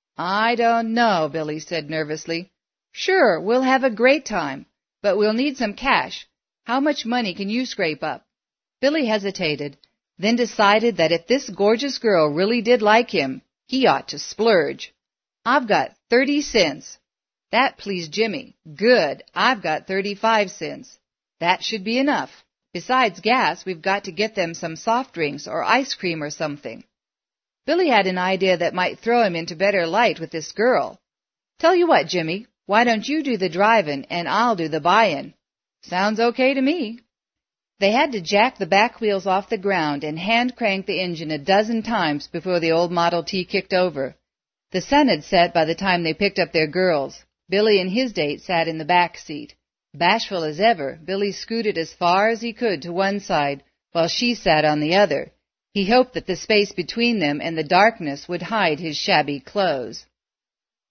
"I don't know," Billy said nervously. "Sure, we'll have a great time, but we'll need some cash. How much money can you scrape up?" Billy hesitated, then decided that if this gorgeous girl really did like him, he ought to splurge. "I've got thirty cents. That pleased Jimmy. "Good, I've got thirty-five cents. That should be enough. Besides gas, we've got to get them some soft drinks or ice cream or something." Billy had an idea that might throw him into better light with this girl. "Tell you what, Jimmy, why don't you do the drivin' and I'll do the buyin'?" "Sounds okay to me." They had to jack the back wheels off the ground and hand-crank the engine a dozen times before the old Model T kicked over. The sun had set by the time they picked up their girls. Billy and his date sat in the back seat. Bashful as ever, Billy scooted as far as he could to one side, while she sat on the other. He hoped that the space between them and the darkness would hide his shabby clothes.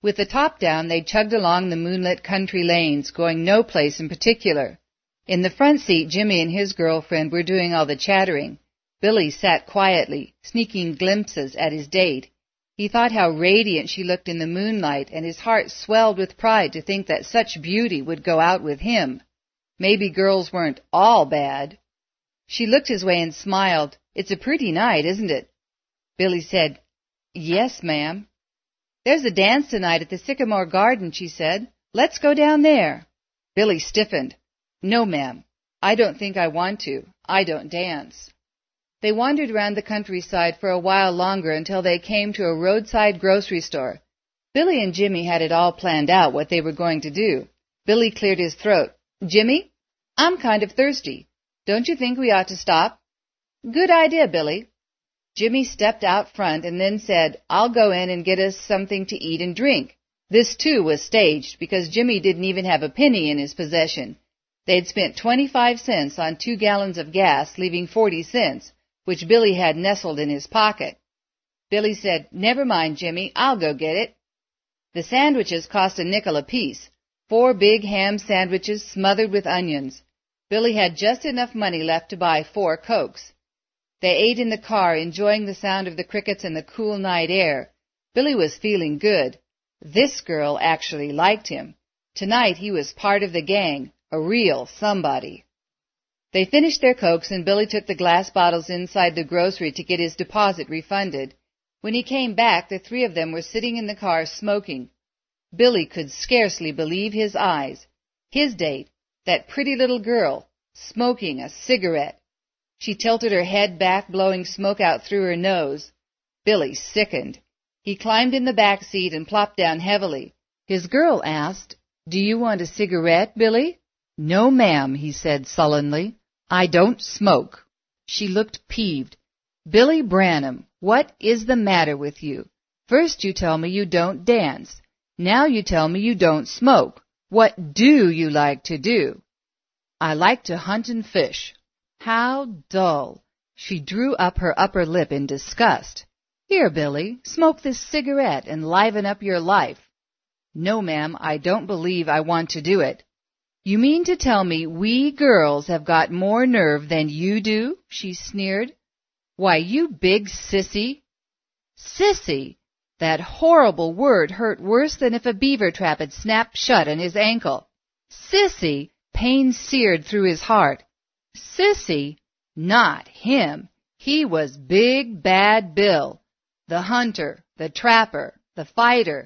With the top down, they chugged along the moonlit country lanes, going no place in particular. In the front seat, Jimmy and his girlfriend were doing all the chattering. Billy sat quietly, sneaking glimpses at his date. He thought how radiant she looked in the moonlight, and his heart swelled with pride to think that such beauty would go out with him. Maybe girls weren't all bad. She looked his way and smiled. "It's a pretty night, isn't it?" Billy said, "Yes, ma'am." "There's a dance tonight at the Sycamore Garden," she said. "Let's go down there." Billy stiffened. "No, ma'am. I don't think I want to. I don't dance." They wandered around the countryside for a while longer until they came to a roadside grocery store. Billy and Jimmy had it all planned out what they were going to do. Billy cleared his throat. "Jimmy, I'm kind of thirsty. Don't you think we ought to stop?" "Good idea, Billy." Jimmy stepped out front and then said, "I'll go in and get us something to eat and drink." This, too, was staged because Jimmy didn't even have a penny in his possession. They'd spent twenty-five cents on two gallons of gas, leaving forty cents, which Billy had nestled in his pocket. Billy said, "Never mind, Jimmy, I'll go get it." The sandwiches cost a nickel apiece, four big ham sandwiches smothered with onions. Billy had just enough money left to buy four Cokes. They ate in the car, enjoying the sound of the crickets and the cool night air. Billy was feeling good. This girl actually liked him. Tonight he was part of the gang, a real somebody. They finished their Cokes, and Billy took the glass bottles inside the grocery to get his deposit refunded. When he came back, the three of them were sitting in the car smoking. Billy could scarcely believe his eyes. His date, that pretty little girl, smoking a cigarette. She tilted her head back, blowing smoke out through her nose. Billy sickened. He climbed in the back seat and plopped down heavily. His girl asked, "Do you want a cigarette, Billy?" "No, ma'am," he said sullenly. "I don't smoke." She looked peeved. "Billy Branham, what is the matter with you? First you tell me you don't dance. Now you tell me you don't smoke. What do you like to do?" "I like to hunt and fish." How dull. She drew up her upper lip in disgust. "Here, Billy, smoke this cigarette and liven up your life." "No, ma'am, I don't believe I want to do it." "You mean to tell me we girls have got more nerve than you do?" she sneered. "Why, you big sissy." Sissy! That horrible word hurt worse than if a beaver trap had snapped shut on his ankle. Sissy! Pain seared through his heart. Sissy? Not him. He was Big Bad Bill, the hunter, the trapper, the fighter.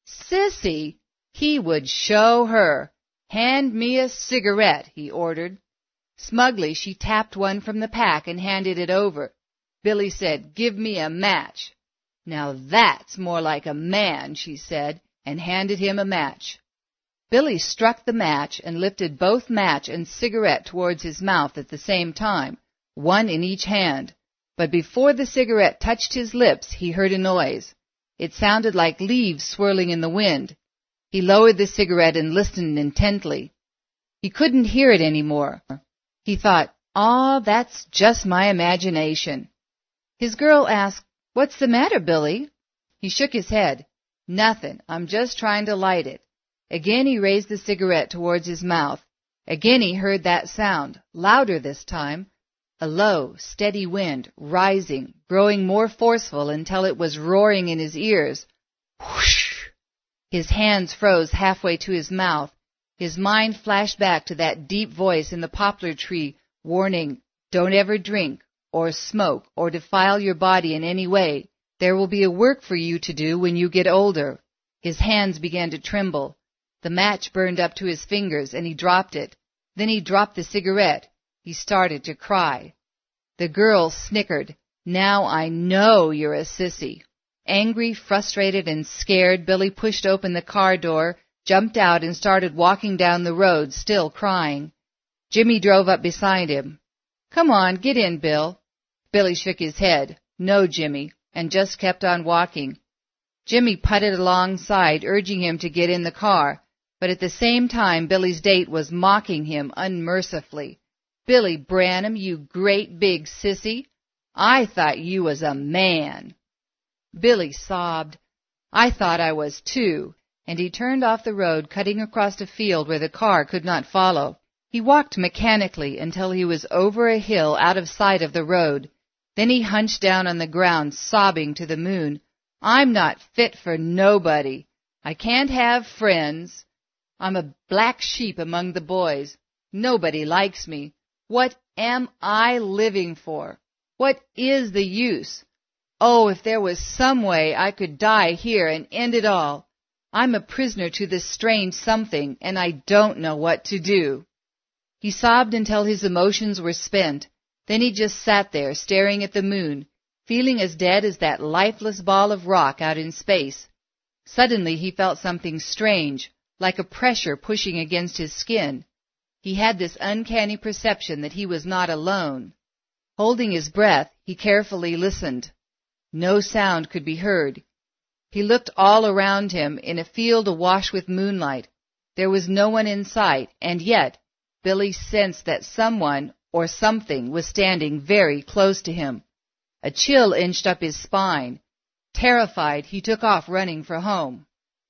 Sissy? He would show her. "Hand me a cigarette," he ordered. Smugly, she tapped one from the pack and handed it over. Billy said, "Give me a match." "Now that's more like a man," she said, and handed him a match. Billy struck the match and lifted both match and cigarette towards his mouth at the same time, one in each hand. But before the cigarette touched his lips, he heard a noise. It sounded like leaves swirling in the wind. He lowered the cigarette and listened intently. He couldn't hear it any more. He thought, "Aw, that's just my imagination." His girl asked, "What's the matter, Billy?" He shook his head. "Nothing. I'm just trying to light it." Again he raised the cigarette towards his mouth. Again he heard that sound, louder this time. A low, steady wind, rising, growing more forceful until it was roaring in his ears. Whoosh! His hands froze halfway to his mouth. His mind flashed back to that deep voice in the poplar tree, warning, "Don't ever drink, or smoke, or defile your body in any way. There will be a work for you to do when you get older." His hands began to tremble. The match burned up to his fingers, and he dropped it. Then he dropped the cigarette. He started to cry. The girl snickered. "Now I know you're a sissy." Angry, frustrated, and scared, Billy pushed open the car door, jumped out, and started walking down the road, still crying. Jimmy drove up beside him. "Come on, get in, Bill." Billy shook his head. "No, Jimmy," and just kept on walking. Jimmy putted alongside, urging him to get in the car. But at the same time, Billy's date was mocking him unmercifully. "Billy Branham, you great big sissy. I thought you was a man." Billy sobbed. "I thought I was too. and he turned off the road, cutting across a field where the car could not follow. He walked mechanically until he was over a hill out of sight of the road. Then he hunched down on the ground, sobbing to the moon, "I'm not fit for nobody. I can't have friends. I'm a black sheep among the boys. Nobody likes me. What am I living for? What is the use? Oh, if there was some way I could die here and end it all. I'm a prisoner to this strange something, and I don't know what to do." He sobbed until his emotions were spent. Then he just sat there, staring at the moon, feeling as dead as that lifeless ball of rock out in space. Suddenly he felt something strange, like a pressure pushing against his skin. He had this uncanny perception that he was not alone. Holding his breath, he carefully listened. No sound could be heard. He looked all around him in a field awash with moonlight. There was no one in sight, and yet Billy sensed that someone or something was standing very close to him. A chill inched up his spine. Terrified, he took off running for home.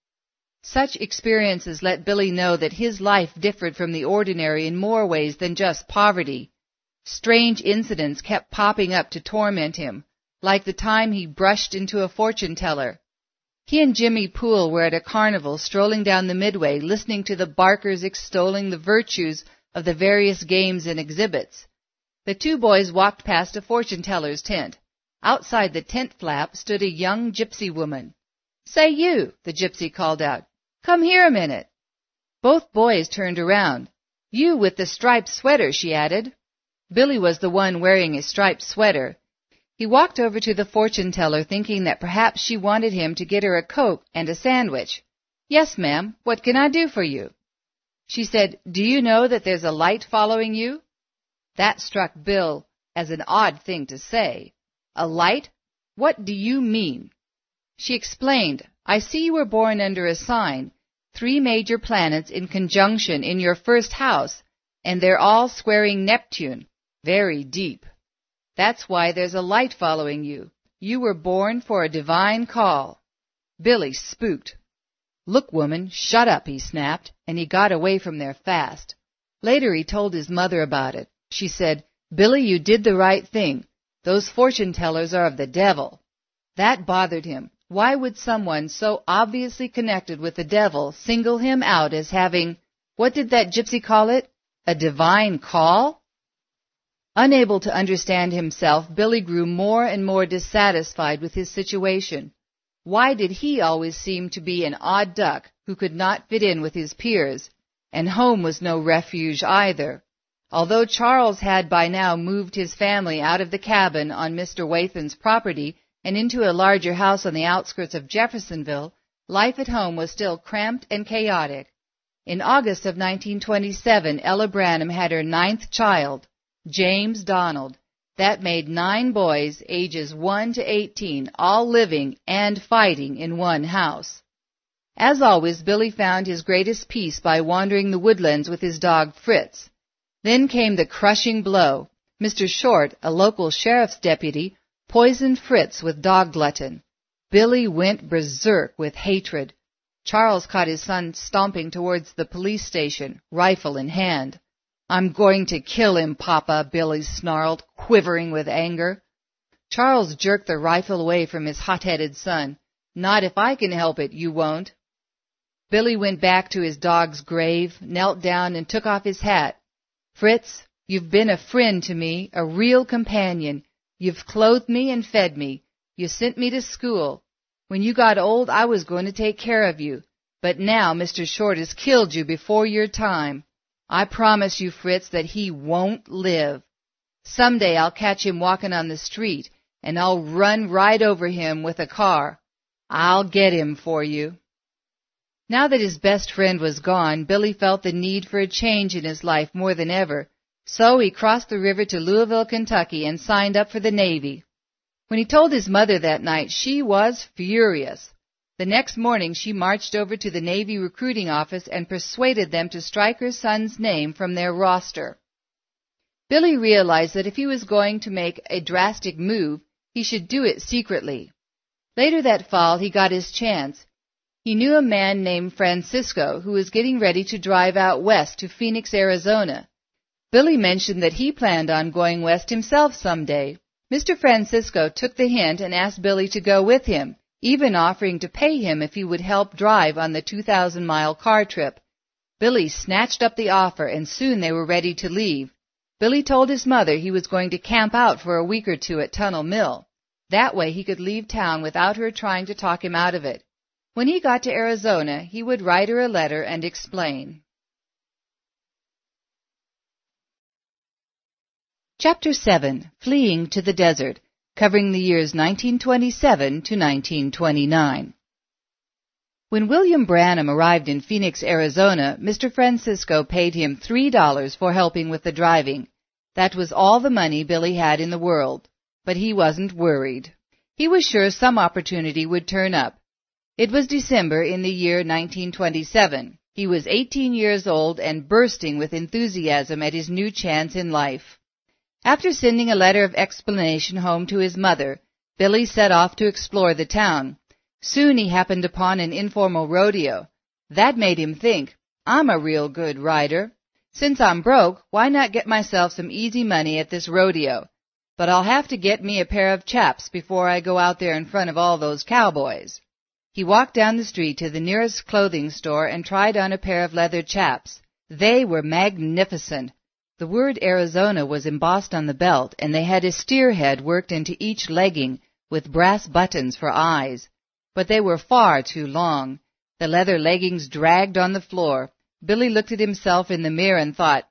Such experiences let Billy know that his life differed from the ordinary in more ways than just poverty. Strange incidents kept popping up to torment him, like the time he brushed into a fortune-teller. He and Jimmy Poole were at a carnival strolling down the midway, listening to the barkers extolling the virtues of the various games and exhibits. The two boys walked past a fortune-teller's tent. Outside the tent flap stood a young gypsy woman. "Say you," the gypsy called out, "come here a minute." Both boys turned around. "You with the striped sweater," she added. Billy was the one wearing a striped sweater. He walked over to the fortune-teller, thinking that perhaps she wanted him to get her a Coke and a sandwich. "Yes, ma'am, what can I do for you?" She said, "Do you know that there's a light following you?" That struck Bill as an odd thing to say. "A light? What do you mean?" She explained, "I see you were born under a sign, three major planets in conjunction in your first house, and they're all squaring Neptune, very deep. That's why there's a light following you. You were born for a divine call." Billy spooked. "Look, woman, shut up," he snapped, and he got away from there fast. Later he told his mother about it. She said, "Billy, you did the right thing. Those fortune-tellers are of the devil." That bothered him. Why would someone so obviously connected with the devil single him out as having, what did that gypsy call it, a divine call? Unable to understand himself, Billy grew more and more dissatisfied with his situation. Why did he always seem to be an odd duck who could not fit in with his peers? And home was no refuge either. Although Charles had by now moved his family out of the cabin on Mister Wathan's property and into a larger house on the outskirts of Jeffersonville, life at home was still cramped and chaotic. In August of nineteen twenty-seven, Ella Branham had her ninth child, James Donald. That made nine boys, ages one to eighteen, all living and fighting in one house. As always, Billy found his greatest peace by wandering the woodlands with his dog Fritz. Then came the crushing blow. Mister Short, a local sheriff's deputy, poisoned Fritz with dog glutton. Billy went berserk with hatred. Charles caught his son stomping towards the police station, rifle in hand. "I'm going to kill him, Papa," Billy snarled, quivering with anger. Charles jerked the rifle away from his hot-headed son. "Not if I can help it, you won't." Billy went back to his dog's grave, knelt down, and took off his hat. "Fritz, you've been a friend to me, a real companion. You've clothed me and fed me. You sent me to school. When you got old, I was going to take care of you. But now Mister Short has killed you before your time. I promise you, Fritz, that he won't live. Someday I'll catch him walking on the street, and I'll run right over him with a car. I'll get him for you." Now that his best friend was gone, Billy felt the need for a change in his life more than ever, so he crossed the river to Louisville, Kentucky, and signed up for the Navy. When he told his mother that night, she was furious. The next morning she marched over to the Navy recruiting office and persuaded them to strike her son's name from their roster. Billy realized that if he was going to make a drastic move, he should do it secretly. Later that fall, he got his chance. He knew a man named Francisco who was getting ready to drive out west to Phoenix, Arizona. Billy mentioned that he planned on going west himself someday. Mister Francisco took the hint and asked Billy to go with him, even offering to pay him if he would help drive on the two thousand mile car trip. Billy snatched up the offer, and soon they were ready to leave. Billy told his mother he was going to camp out for a week or two at Tunnel Mill. That way he could leave town without her trying to talk him out of it. When he got to Arizona, he would write her a letter and explain. Chapter seven. Fleeing to the Desert, covering the years nineteen twenty-seven to nineteen twenty-nine. When William Branham arrived in Phoenix, Arizona, Mister Francisco paid him three dollars for helping with the driving. That was all the money Billy had in the world. But he wasn't worried. He was sure some opportunity would turn up. It was December in the year nineteen twenty-seven. He was eighteen years old and bursting with enthusiasm at his new chance in life. After sending a letter of explanation home to his mother, Billy set off to explore the town. Soon he happened upon an informal rodeo. That made him think, I'm a real good rider. Since I'm broke, why not get myself some easy money at this rodeo? But I'll have to get me a pair of chaps before I go out there in front of all those cowboys. He walked down the street to the nearest clothing store and tried on a pair of leather chaps. They were magnificent. The word Arizona was embossed on the belt, and they had a steer head worked into each legging with brass buttons for eyes. But they were far too long. The leather leggings dragged on the floor. Billy looked at himself in the mirror and thought,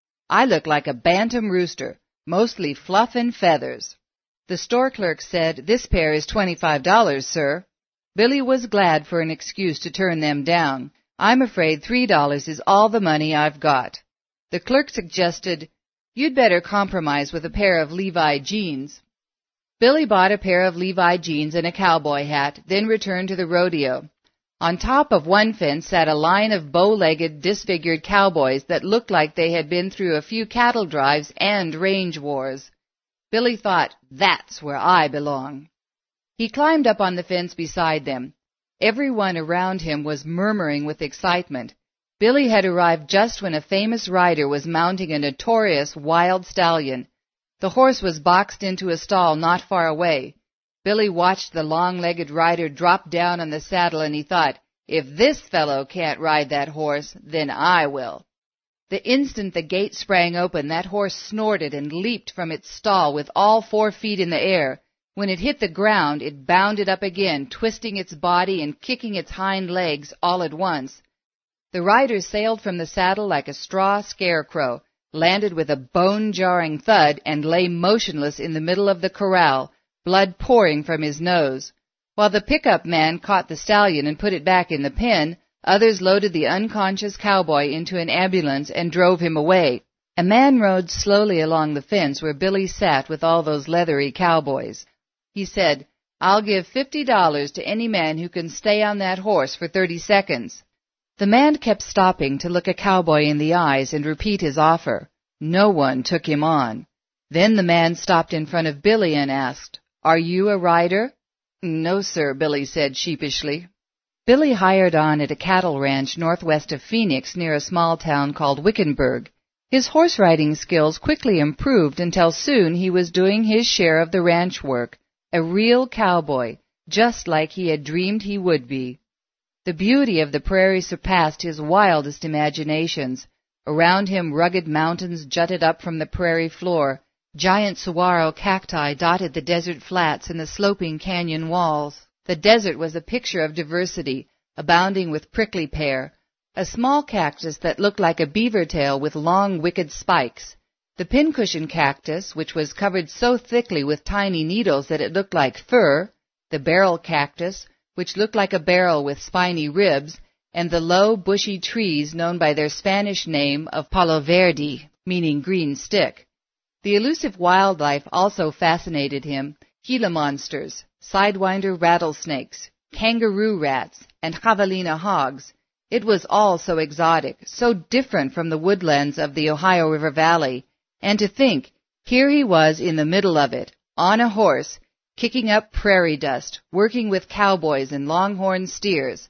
I look like a bantam rooster, mostly fluff and feathers. The store clerk said, This pair is twenty-five dollars, sir. Billy was glad for an excuse to turn them down. I'm afraid three dollars is all the money I've got. The clerk suggested, You'd better compromise with a pair of Levi jeans. Billy bought a pair of Levi jeans and a cowboy hat, then returned to the rodeo. On top of one fence sat a line of bow-legged, disfigured cowboys that looked like they had been through a few cattle drives and range wars. Billy thought, That's where I belong. He climbed up on the fence beside them. Everyone around him was murmuring with excitement. Billy had arrived just when a famous rider was mounting a notorious wild stallion. The horse was boxed into a stall not far away. Billy watched the long-legged rider drop down on the saddle, and he thought, If this fellow can't ride that horse, then I will. The instant the gate sprang open, that horse snorted and leaped from its stall with all four feet in the air. When it hit the ground, it bounded up again, twisting its body and kicking its hind legs all at once. The rider sailed from the saddle like a straw scarecrow, landed with a bone-jarring thud, and lay motionless in the middle of the corral, blood pouring from his nose. While the pickup man caught the stallion and put it back in the pen, others loaded the unconscious cowboy into an ambulance and drove him away. A man rode slowly along the fence where Billy sat with all those leathery cowboys. He said, I'll give fifty dollars to any man who can stay on that horse for thirty seconds. The man kept stopping to look a cowboy in the eyes and repeat his offer. No one took him on. Then the man stopped in front of Billy and asked, Are you a rider? No, sir, Billy said sheepishly. Billy hired on at a cattle ranch northwest of Phoenix near a small town called Wickenburg. His horse riding skills quickly improved until soon he was doing his share of the ranch work, a real cowboy, just like he had dreamed he would be. The beauty of the prairie surpassed his wildest imaginations. Around him rugged mountains jutted up from the prairie floor. Giant saguaro cacti dotted the desert flats and the sloping canyon walls. The desert was a picture of diversity, abounding with prickly pear, a small cactus that looked like a beaver tail with long wicked spikes. The pincushion cactus, which was covered so thickly with tiny needles that it looked like fur, the barrel cactus, which looked like a barrel with spiny ribs, and the low, bushy trees known by their Spanish name of palo verde, meaning green stick. The elusive wildlife also fascinated him, Gila monsters, sidewinder rattlesnakes, kangaroo rats, and javelina hogs. It was all so exotic, so different from the woodlands of the Ohio River Valley, and to think, here he was in the middle of it, on a horse, kicking up prairie dust, working with cowboys and longhorn steers.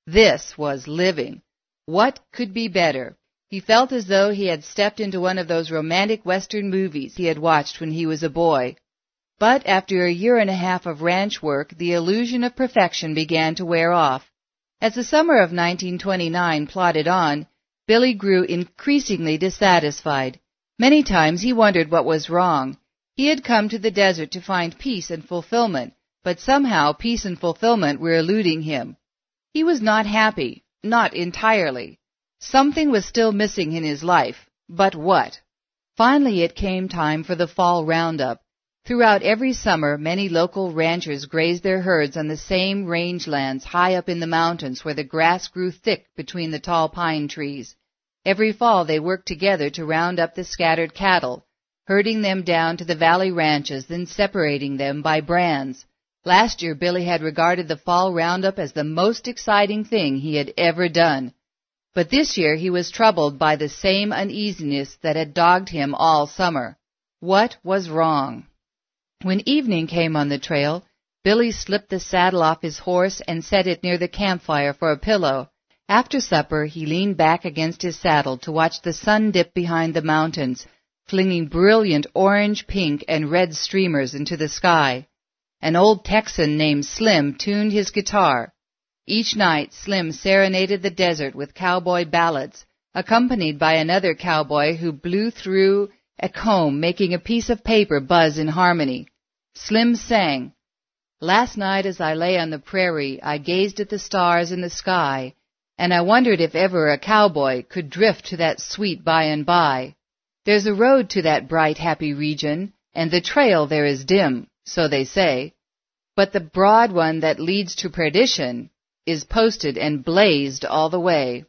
This was living. What could be better? He felt as though he had stepped into one of those romantic Western movies he had watched when he was a boy. But after a year and a half of ranch work, the illusion of perfection began to wear off. As the summer of nineteen twenty-nine plodded on, Billy grew increasingly dissatisfied. Many times he wondered what was wrong. He had come to the desert to find peace and fulfillment, but somehow peace and fulfillment were eluding him. He was not happy, not entirely. Something was still missing in his life, but what? Finally it came time for the fall roundup. Throughout every summer, many local ranchers grazed their herds on the same rangelands high up in the mountains where the grass grew thick between the tall pine trees. Every fall they worked together to round up the scattered cattle, herding them down to the valley ranches, then separating them by brands. Last year Billy had regarded the fall roundup as the most exciting thing he had ever done. But this year he was troubled by the same uneasiness that had dogged him all summer. What was wrong? When evening came on the trail, Billy slipped the saddle off his horse and set it near the campfire for a pillow. After supper, he leaned back against his saddle to watch the sun dip behind the mountains, flinging brilliant orange, pink, and red streamers into the sky. An old Texan named Slim tuned his guitar. Each night, Slim serenaded the desert with cowboy ballads, accompanied by another cowboy who blew through a comb, making a piece of paper buzz in harmony. Slim sang, "Last night as I lay on the prairie, I gazed at the stars in the sky, and I wondered if ever a cowboy could drift to that sweet by and by. There's a road to that bright, happy region, and the trail there is dim, so they say, but the broad one that leads to perdition is posted and blazed all the way.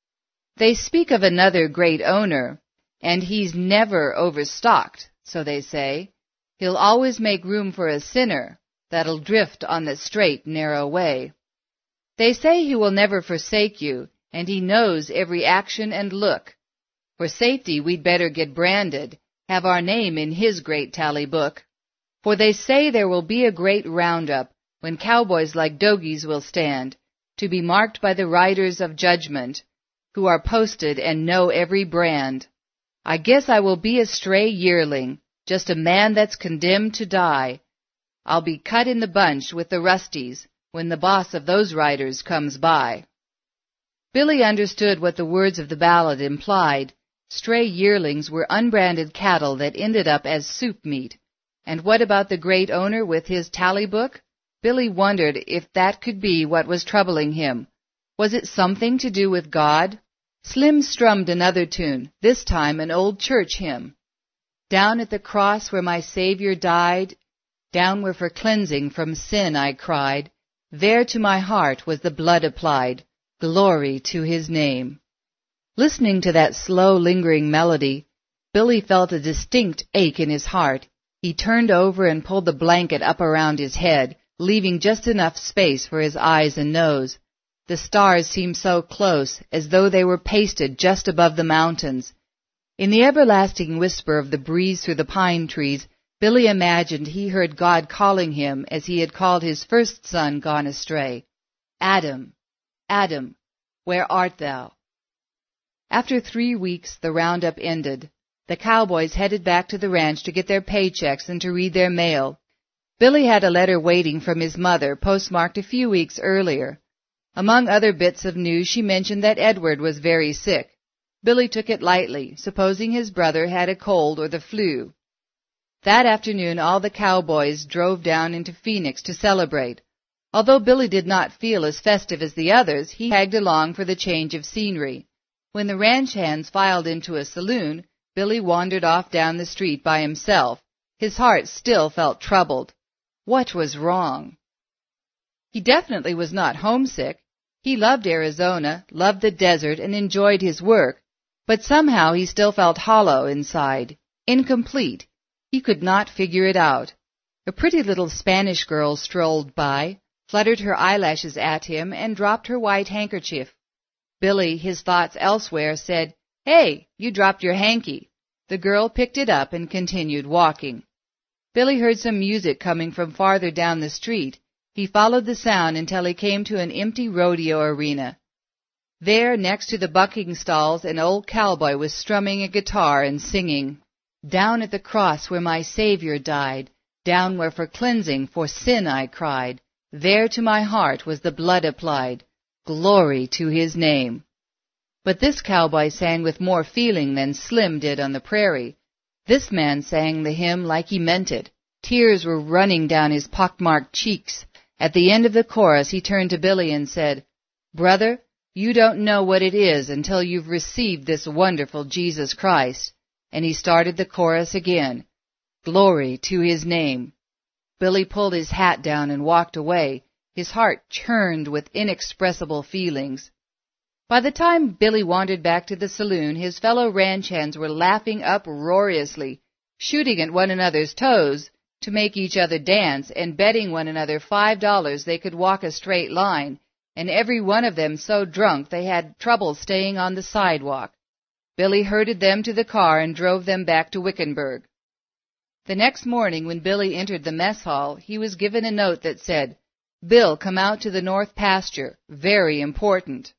They speak of another great owner, and he's never overstocked, so they say. He'll always make room for a sinner that'll drift on the straight, narrow way. They say he will never forsake you, and he knows every action and look. For safety we'd better get branded, have our name in his great tally book. For they say there will be a great roundup, when cowboys like Dogies will stand, to be marked by the riders of judgment, who are posted and know every brand. I guess I will be a stray yearling, just a man that's condemned to die. I'll be cut in the bunch with the rusties when the boss of those riders comes by." Billy understood what the words of the ballad implied. Stray yearlings were unbranded cattle that ended up as soup meat. And what about the great owner with his tally book? Billy wondered if that could be what was troubling him. Was it something to do with God? Slim strummed another tune, this time an old church hymn. "Down at the cross where my Savior died, down where for cleansing from sin I cried, there to my heart was the blood applied, glory to his name." Listening to that slow, lingering melody, Billy felt a distinct ache in his heart. He turned over and pulled the blanket up around his head, leaving just enough space for his eyes and nose. The stars seemed so close, as though they were pasted just above the mountains. In the everlasting whisper of the breeze through the pine trees, Billy imagined he heard God calling him as he had called his first son gone astray. "Adam, Adam, where art thou?" After three weeks, the roundup ended. The cowboys headed back to the ranch to get their paychecks and to read their mail. Billy had a letter waiting from his mother, postmarked a few weeks earlier. Among other bits of news, she mentioned that Edward was very sick. Billy took it lightly, supposing his brother had a cold or the flu. That afternoon, all the cowboys drove down into Phoenix to celebrate. Although Billy did not feel as festive as the others, he tagged along for the change of scenery. When the ranch hands filed into a saloon, Billy wandered off down the street by himself. His heart still felt troubled. What was wrong? He definitely was not homesick. He loved Arizona, loved the desert, and enjoyed his work. But somehow he still felt hollow inside, incomplete. He could not figure it out. A pretty little Spanish girl strolled by, fluttered her eyelashes at him, and dropped her white handkerchief. Billy, his thoughts elsewhere, said, "Hey, you dropped your hanky." The girl picked it up and continued walking. Billy heard some music coming from farther down the street. He followed the sound until he came to an empty rodeo arena. There, next to the bucking stalls, an old cowboy was strumming a guitar and singing, "Down at the cross where my Savior died, down where for cleansing for sin I cried, there to my heart was the blood applied, glory to his name." But this cowboy sang with more feeling than Slim did on the prairie. This man sang the hymn like he meant it. Tears were running down his pockmarked cheeks. At the end of the chorus, he turned to Billy and said, "Brother, you don't know what it is until you've received this wonderful Jesus Christ." And he started the chorus again, "Glory to his name." Billy pulled his hat down and walked away. His heart churned with inexpressible feelings. By the time Billy wandered back to the saloon, his fellow ranch hands were laughing uproariously, shooting at one another's toes to make each other dance, and betting one another five dollars they could walk a straight line, and every one of them so drunk they had trouble staying on the sidewalk. Billy herded them to the car and drove them back to Wickenburg. The next morning, when Billy entered the mess hall, he was given a note that said, "Bill, come out to the north pasture. Very important."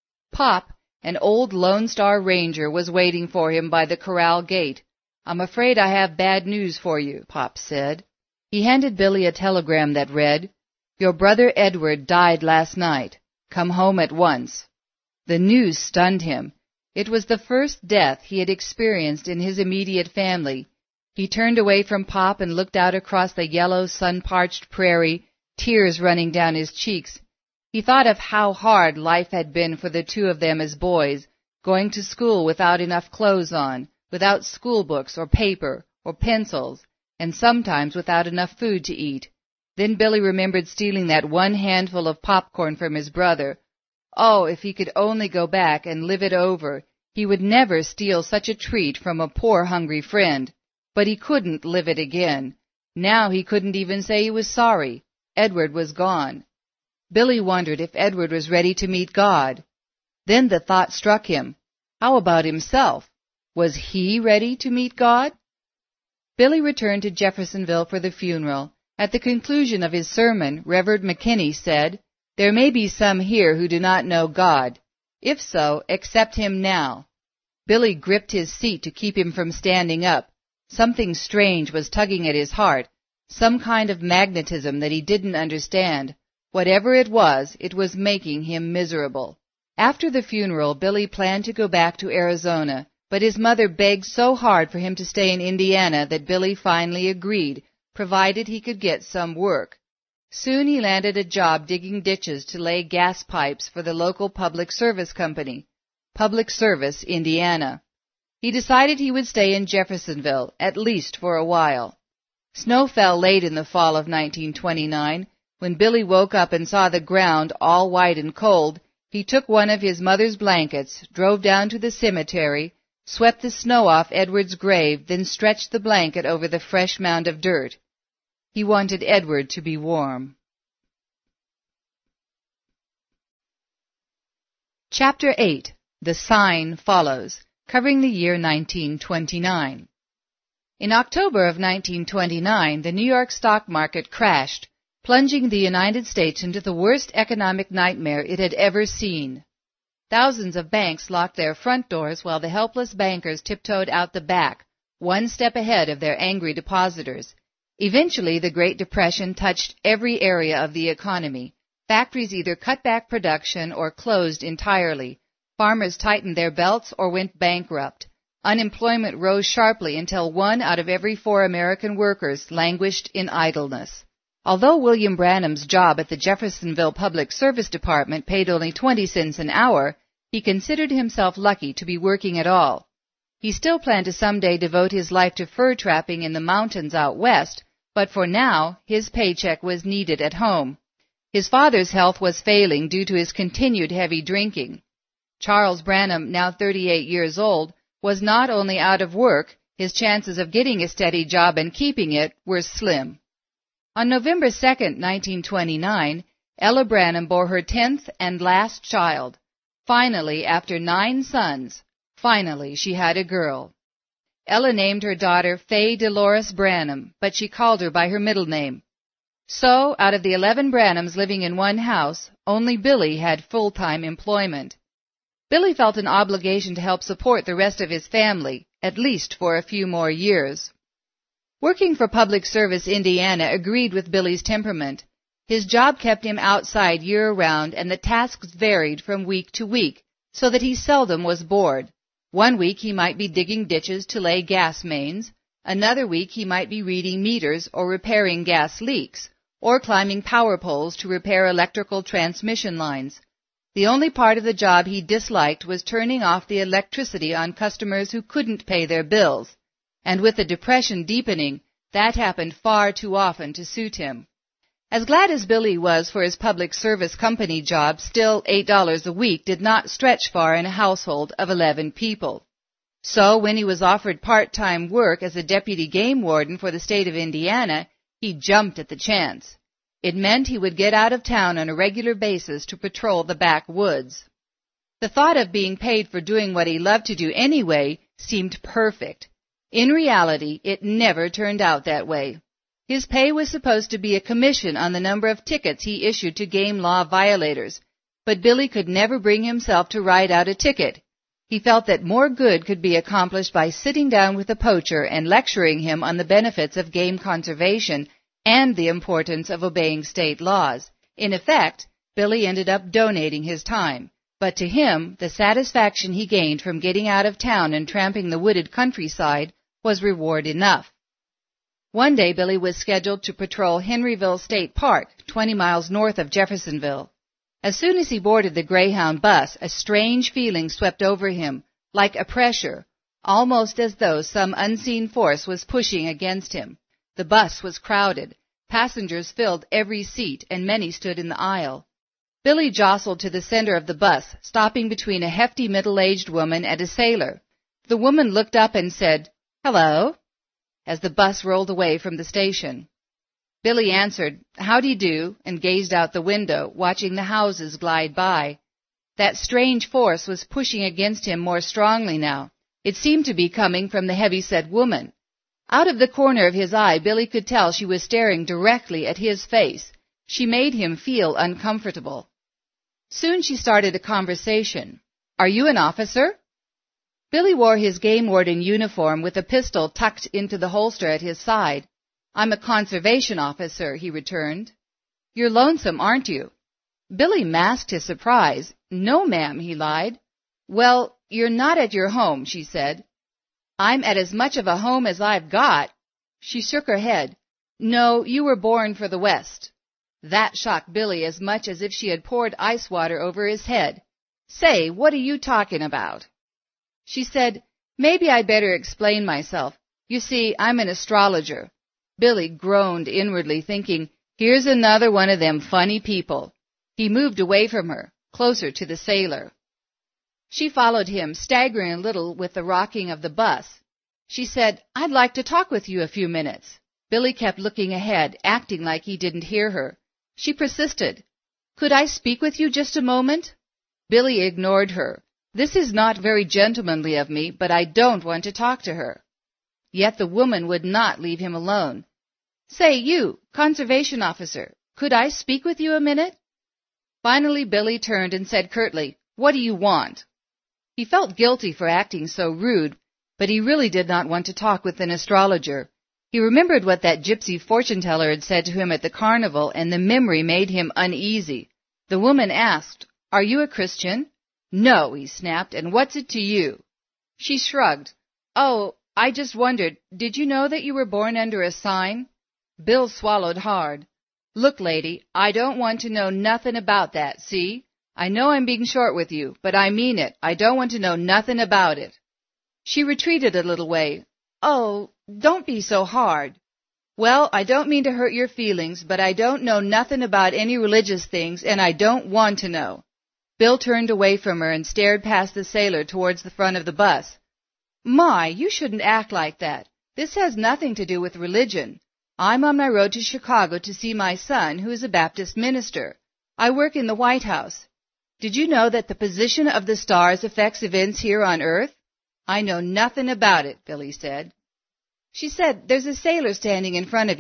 Pop, an old Lone Star Ranger, was waiting for him by the corral gate. "I'm afraid I have bad news for you," Pop said. He handed Billy a telegram that read, "Your brother Edward died last night. Come home at once." The news stunned him. It was the first death he had experienced in his immediate family. He turned away from Pop and looked out across the yellow, sun-parched prairie, tears running down his cheeks. He thought of how hard life had been for the two of them as boys, going to school without enough clothes on, without school books or paper or pencils, and sometimes without enough food to eat. Then Billy remembered stealing that one handful of popcorn from his brother. Oh, if he could only go back and live it over. He would never steal such a treat from a poor, hungry friend. But he couldn't live it again. Now he couldn't even say he was sorry. Edward was gone. Billy wondered if Edward was ready to meet God. Then the thought struck him. How about himself? Was he ready to meet God? Billy returned to Jeffersonville for the funeral. At the conclusion of his sermon, Reverend McKinney said, "There may be some here who do not know God. If so, accept him now." Billy gripped his seat to keep him from standing up. Something strange was tugging at his heart, some kind of magnetism that he didn't understand. Whatever it was, it was making him miserable. After the funeral, Billy planned to go back to Arizona, but his mother begged so hard for him to stay in Indiana that Billy finally agreed, provided he could get some work. Soon he landed a job digging ditches to lay gas pipes for the local public service company, Public Service Indiana. He decided he would stay in Jeffersonville, at least for a while. Snow fell late in the fall of nineteen twenty-nine. When Billy woke up and saw the ground all white and cold, he took one of his mother's blankets, drove down to the cemetery, swept the snow off Edward's grave, then stretched the blanket over the fresh mound of dirt. He wanted Edward to be warm. Chapter eight. The Sign Follows, covering the year nineteen twenty-nine. In October of nineteen twenty-nine, the New York stock market crashed, plunging the United States into the worst economic nightmare it had ever seen. Thousands of banks locked their front doors while the helpless bankers tiptoed out the back, one step ahead of their angry depositors. Eventually, the Great Depression touched every area of the economy. Factories either cut back production or closed entirely. Farmers tightened their belts or went bankrupt. Unemployment rose sharply until one out of every four American workers languished in idleness. Although William Branham's job at the Jeffersonville Public Service Department paid only twenty cents an hour, he considered himself lucky to be working at all. He still planned to someday devote his life to fur trapping in the mountains out west, but for now, his paycheck was needed at home. His father's health was failing due to his continued heavy drinking. Charles Branham, now thirty-eight years old, was not only out of work, his chances of getting a steady job and keeping it were slim. On November second, nineteen twenty-nine, Ella Branham bore her tenth and last child. Finally, after nine sons, finally she had a girl. Ella named her daughter Fay Dolores Branham, but she called her by her middle name. So, out of the eleven Branhams living in one house, only Billy had full-time employment. Billy felt an obligation to help support the rest of his family, at least for a few more years. Working for Public Service Indiana agreed with Billy's temperament. His job kept him outside year-round, and the tasks varied from week to week, so that he seldom was bored. One week he might be digging ditches to lay gas mains. Another week he might be reading meters or repairing gas leaks, or climbing power poles to repair electrical transmission lines. The only part of the job he disliked was turning off the electricity on customers who couldn't pay their bills, and with the Depression deepening, that happened far too often to suit him. As glad as Billy was for his public service company job, still eight dollars a week did not stretch far in a household of eleven people. So when he was offered part-time work as a deputy game warden for the state of Indiana, he jumped at the chance. It meant he would get out of town on a regular basis to patrol the backwoods. The thought of being paid for doing what he loved to do anyway seemed perfect. In reality, it never turned out that way. His pay was supposed to be a commission on the number of tickets he issued to game law violators, but Billy could never bring himself to write out a ticket. He felt that more good could be accomplished by sitting down with a poacher and lecturing him on the benefits of game conservation and the importance of obeying state laws. In effect, Billy ended up donating his time, but to him, the satisfaction he gained from getting out of town and tramping the wooded countryside was reward enough. One day Billy was scheduled to patrol Henryville State Park, twenty miles north of Jeffersonville. As soon as he boarded the Greyhound bus, a strange feeling swept over him, like a pressure, almost as though some unseen force was pushing against him. The bus was crowded. Passengers filled every seat, and many stood in the aisle. Billy jostled to the center of the bus, stopping between a hefty middle-aged woman and a sailor. The woman looked up and said, "Hello," as the bus rolled away from the station. Billy answered, "How do you do?" and gazed out the window, watching the houses glide by. That strange force was pushing against him more strongly now. It seemed to be coming from the heavy-set woman. Out of the corner of his eye, Billy could tell she was staring directly at his face. She made him feel uncomfortable. Soon she started a conversation. "Are you an officer?" Billy wore his game warden uniform with a pistol tucked into the holster at his side. "I'm a conservation officer," he returned. "You're lonesome, aren't you?" Billy masked his surprise. "No, ma'am," he lied. "Well, you're not at your home," she said. "I'm at as much of a home as I've got." She shook her head. "No, you were born for the West." That shocked Billy as much as if she had poured ice water over his head. "Say, what are you talking about?" She said, "Maybe I'd better explain myself. You see, I'm an astrologer." Billy groaned inwardly, thinking, "Here's another one of them funny people." He moved away from her, closer to the sailor. She followed him, staggering a little with the rocking of the bus. She said, "I'd like to talk with you a few minutes." Billy kept looking ahead, acting like he didn't hear her. She persisted. "Could I speak with you just a moment?" Billy ignored her. "This is not very gentlemanly of me, but I don't want to talk to her." Yet the woman would not leave him alone. "Say, you, conservation officer, could I speak with you a minute?" Finally, Billy turned and said curtly, "What do you want?" He felt guilty for acting so rude, but he really did not want to talk with an astrologer. He remembered what that gypsy fortune-teller had said to him at the carnival, and the memory made him uneasy. The woman asked, "Are you a Christian?" "No," he snapped, "and what's it to you?" She shrugged. "Oh, I just wondered, did you know that you were born under a sign?" Bill swallowed hard. "Look, lady, I don't want to know nothing about that, see? I know I'm being short with you, but I mean it. I don't want to know nothing about it." She retreated a little way. "Oh, don't be so hard." "Well, I don't mean to hurt your feelings, but I don't know nothing about any religious things, and I don't want to know." Bill turned away from her and stared past the sailor towards the front of the bus. "My, you shouldn't act like that. This has nothing to do with religion. I'm on my road to Chicago to see my son, who is a Baptist minister. I work in the White House. Did you know that the position of the stars affects events here on Earth?" "I know nothing about it," Billy said. She said, "There's a sailor standing in front of you.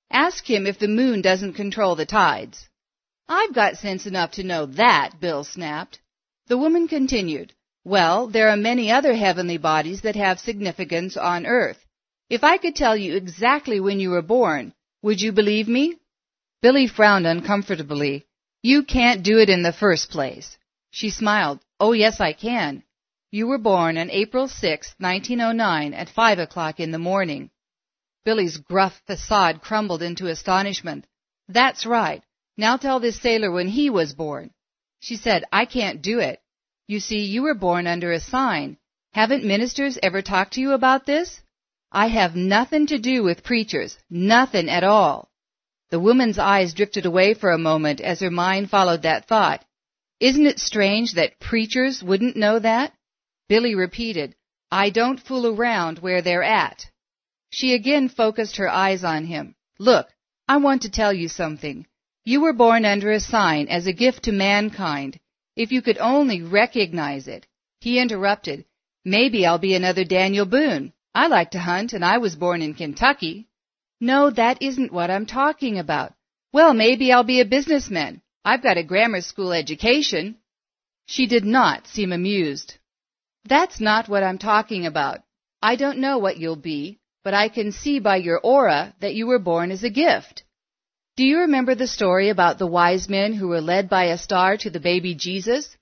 Ask him if the moon doesn't control the tides." "I've got sense enough to know that," Bill snapped. The woman continued, "Well, there are many other heavenly bodies that have significance on earth. If I could tell you exactly when you were born, would you believe me?" Billy frowned uncomfortably. "You can't do it in the first place." She smiled. "Oh, yes, I can. You were born on April sixth, nineteen oh nine, at five o'clock in the morning." Billy's gruff facade crumbled into astonishment. "That's right. Now tell this sailor when he was born." She said, "I can't do it. You see, you were born under a sign. Haven't ministers ever talked to you about this?" "I have nothing to do with preachers. Nothing at all." The woman's eyes drifted away for a moment as her mind followed that thought. Isn't it strange that preachers wouldn't know that? Billy repeated, "I don't fool around where they're at." She again focused her eyes on him. "Look, I want to tell you something. You were born under a sign as a gift to mankind. If you could only recognize it." He interrupted, "Maybe I'll be another Daniel Boone. I like to hunt, and I was born in Kentucky." "No, that isn't what I'm talking about." "Well, maybe I'll be a businessman. I've got a grammar school education." She did not seem amused. "That's not what I'm talking about. I don't know what you'll be, but I can see by your aura that you were born as a gift. Do you remember the story about the wise men who were led by a star to the baby Jesus?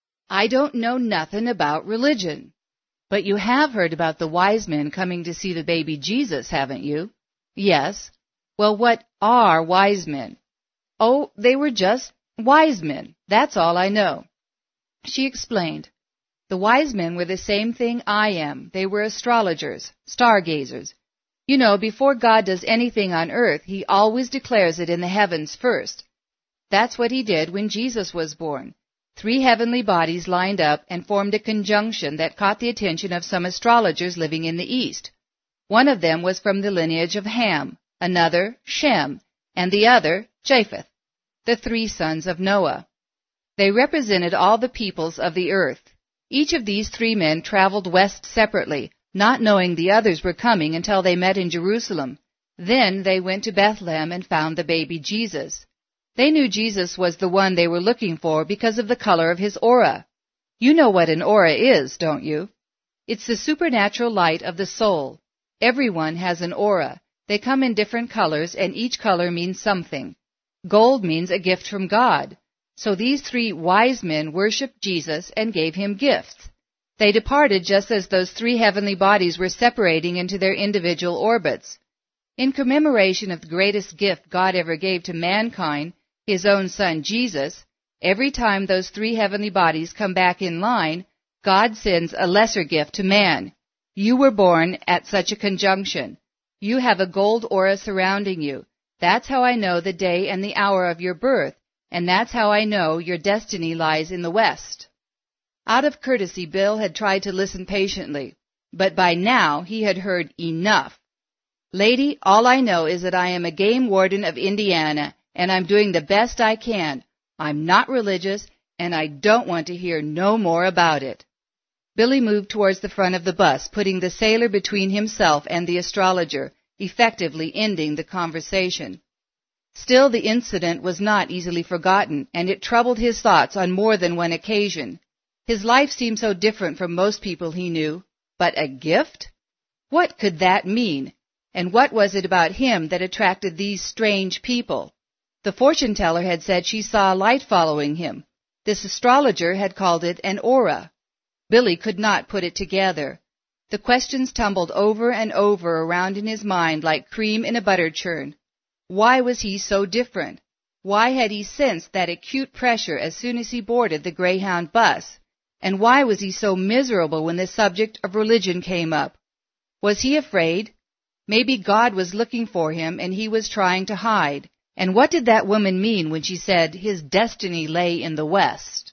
I don't know nothing about religion. But you have heard about the wise men coming to see the baby Jesus, haven't you?" "Yes." "Well, what are wise men?" "Oh, they were just wise men. That's all I know." She explained. "The wise men were the same thing I am. They were astrologers, stargazers. You know, before God does anything on earth, He always declares it in the heavens first. That's what He did when Jesus was born. Three heavenly bodies lined up and formed a conjunction that caught the attention of some astrologers living in the East. One of them was from the lineage of Ham, another Shem, and the other Japheth, the three sons of Noah. They represented all the peoples of the earth. Each of these three men traveled west separately, not knowing the others were coming until they met in Jerusalem. Then they went to Bethlehem and found the baby Jesus. They knew Jesus was the one they were looking for because of the color of his aura. You know what an aura is, don't you? It's the supernatural light of the soul. Everyone has an aura. They come in different colors, and each color means something. Gold means a gift from God. So these three wise men worshipped Jesus and gave him gifts. They departed just as those three heavenly bodies were separating into their individual orbits. In commemoration of the greatest gift God ever gave to mankind, His own Son Jesus, every time those three heavenly bodies come back in line, God sends a lesser gift to man. You were born at such a conjunction. You have a gold aura surrounding you. That's how I know the day and the hour of your birth, and that's how I know your destiny lies in the West. Out of courtesy, Bill had tried to listen patiently, but by now he had heard enough. Lady, all I know is that I am a game warden of Indiana, and I'm doing the best I can. I'm not religious, and I don't want to hear no more about it. Billy moved towards the front of the bus, putting the sailor between himself and the astrologer, effectively ending the conversation. Still, the incident was not easily forgotten, and it troubled his thoughts on more than one occasion. His life seemed so different from most people he knew. But a gift? What could that mean? And what was it about him that attracted these strange people? The fortune-teller had said she saw a light following him. This astrologer had called it an aura. Billy could not put it together. The questions tumbled over and over around in his mind like cream in a butter churn. Why was he so different? Why had he sensed that acute pressure as soon as he boarded the Greyhound bus? And why was he so miserable when the subject of religion came up? Was he afraid? Maybe God was looking for him and he was trying to hide. And what did that woman mean when she said his destiny lay in the West?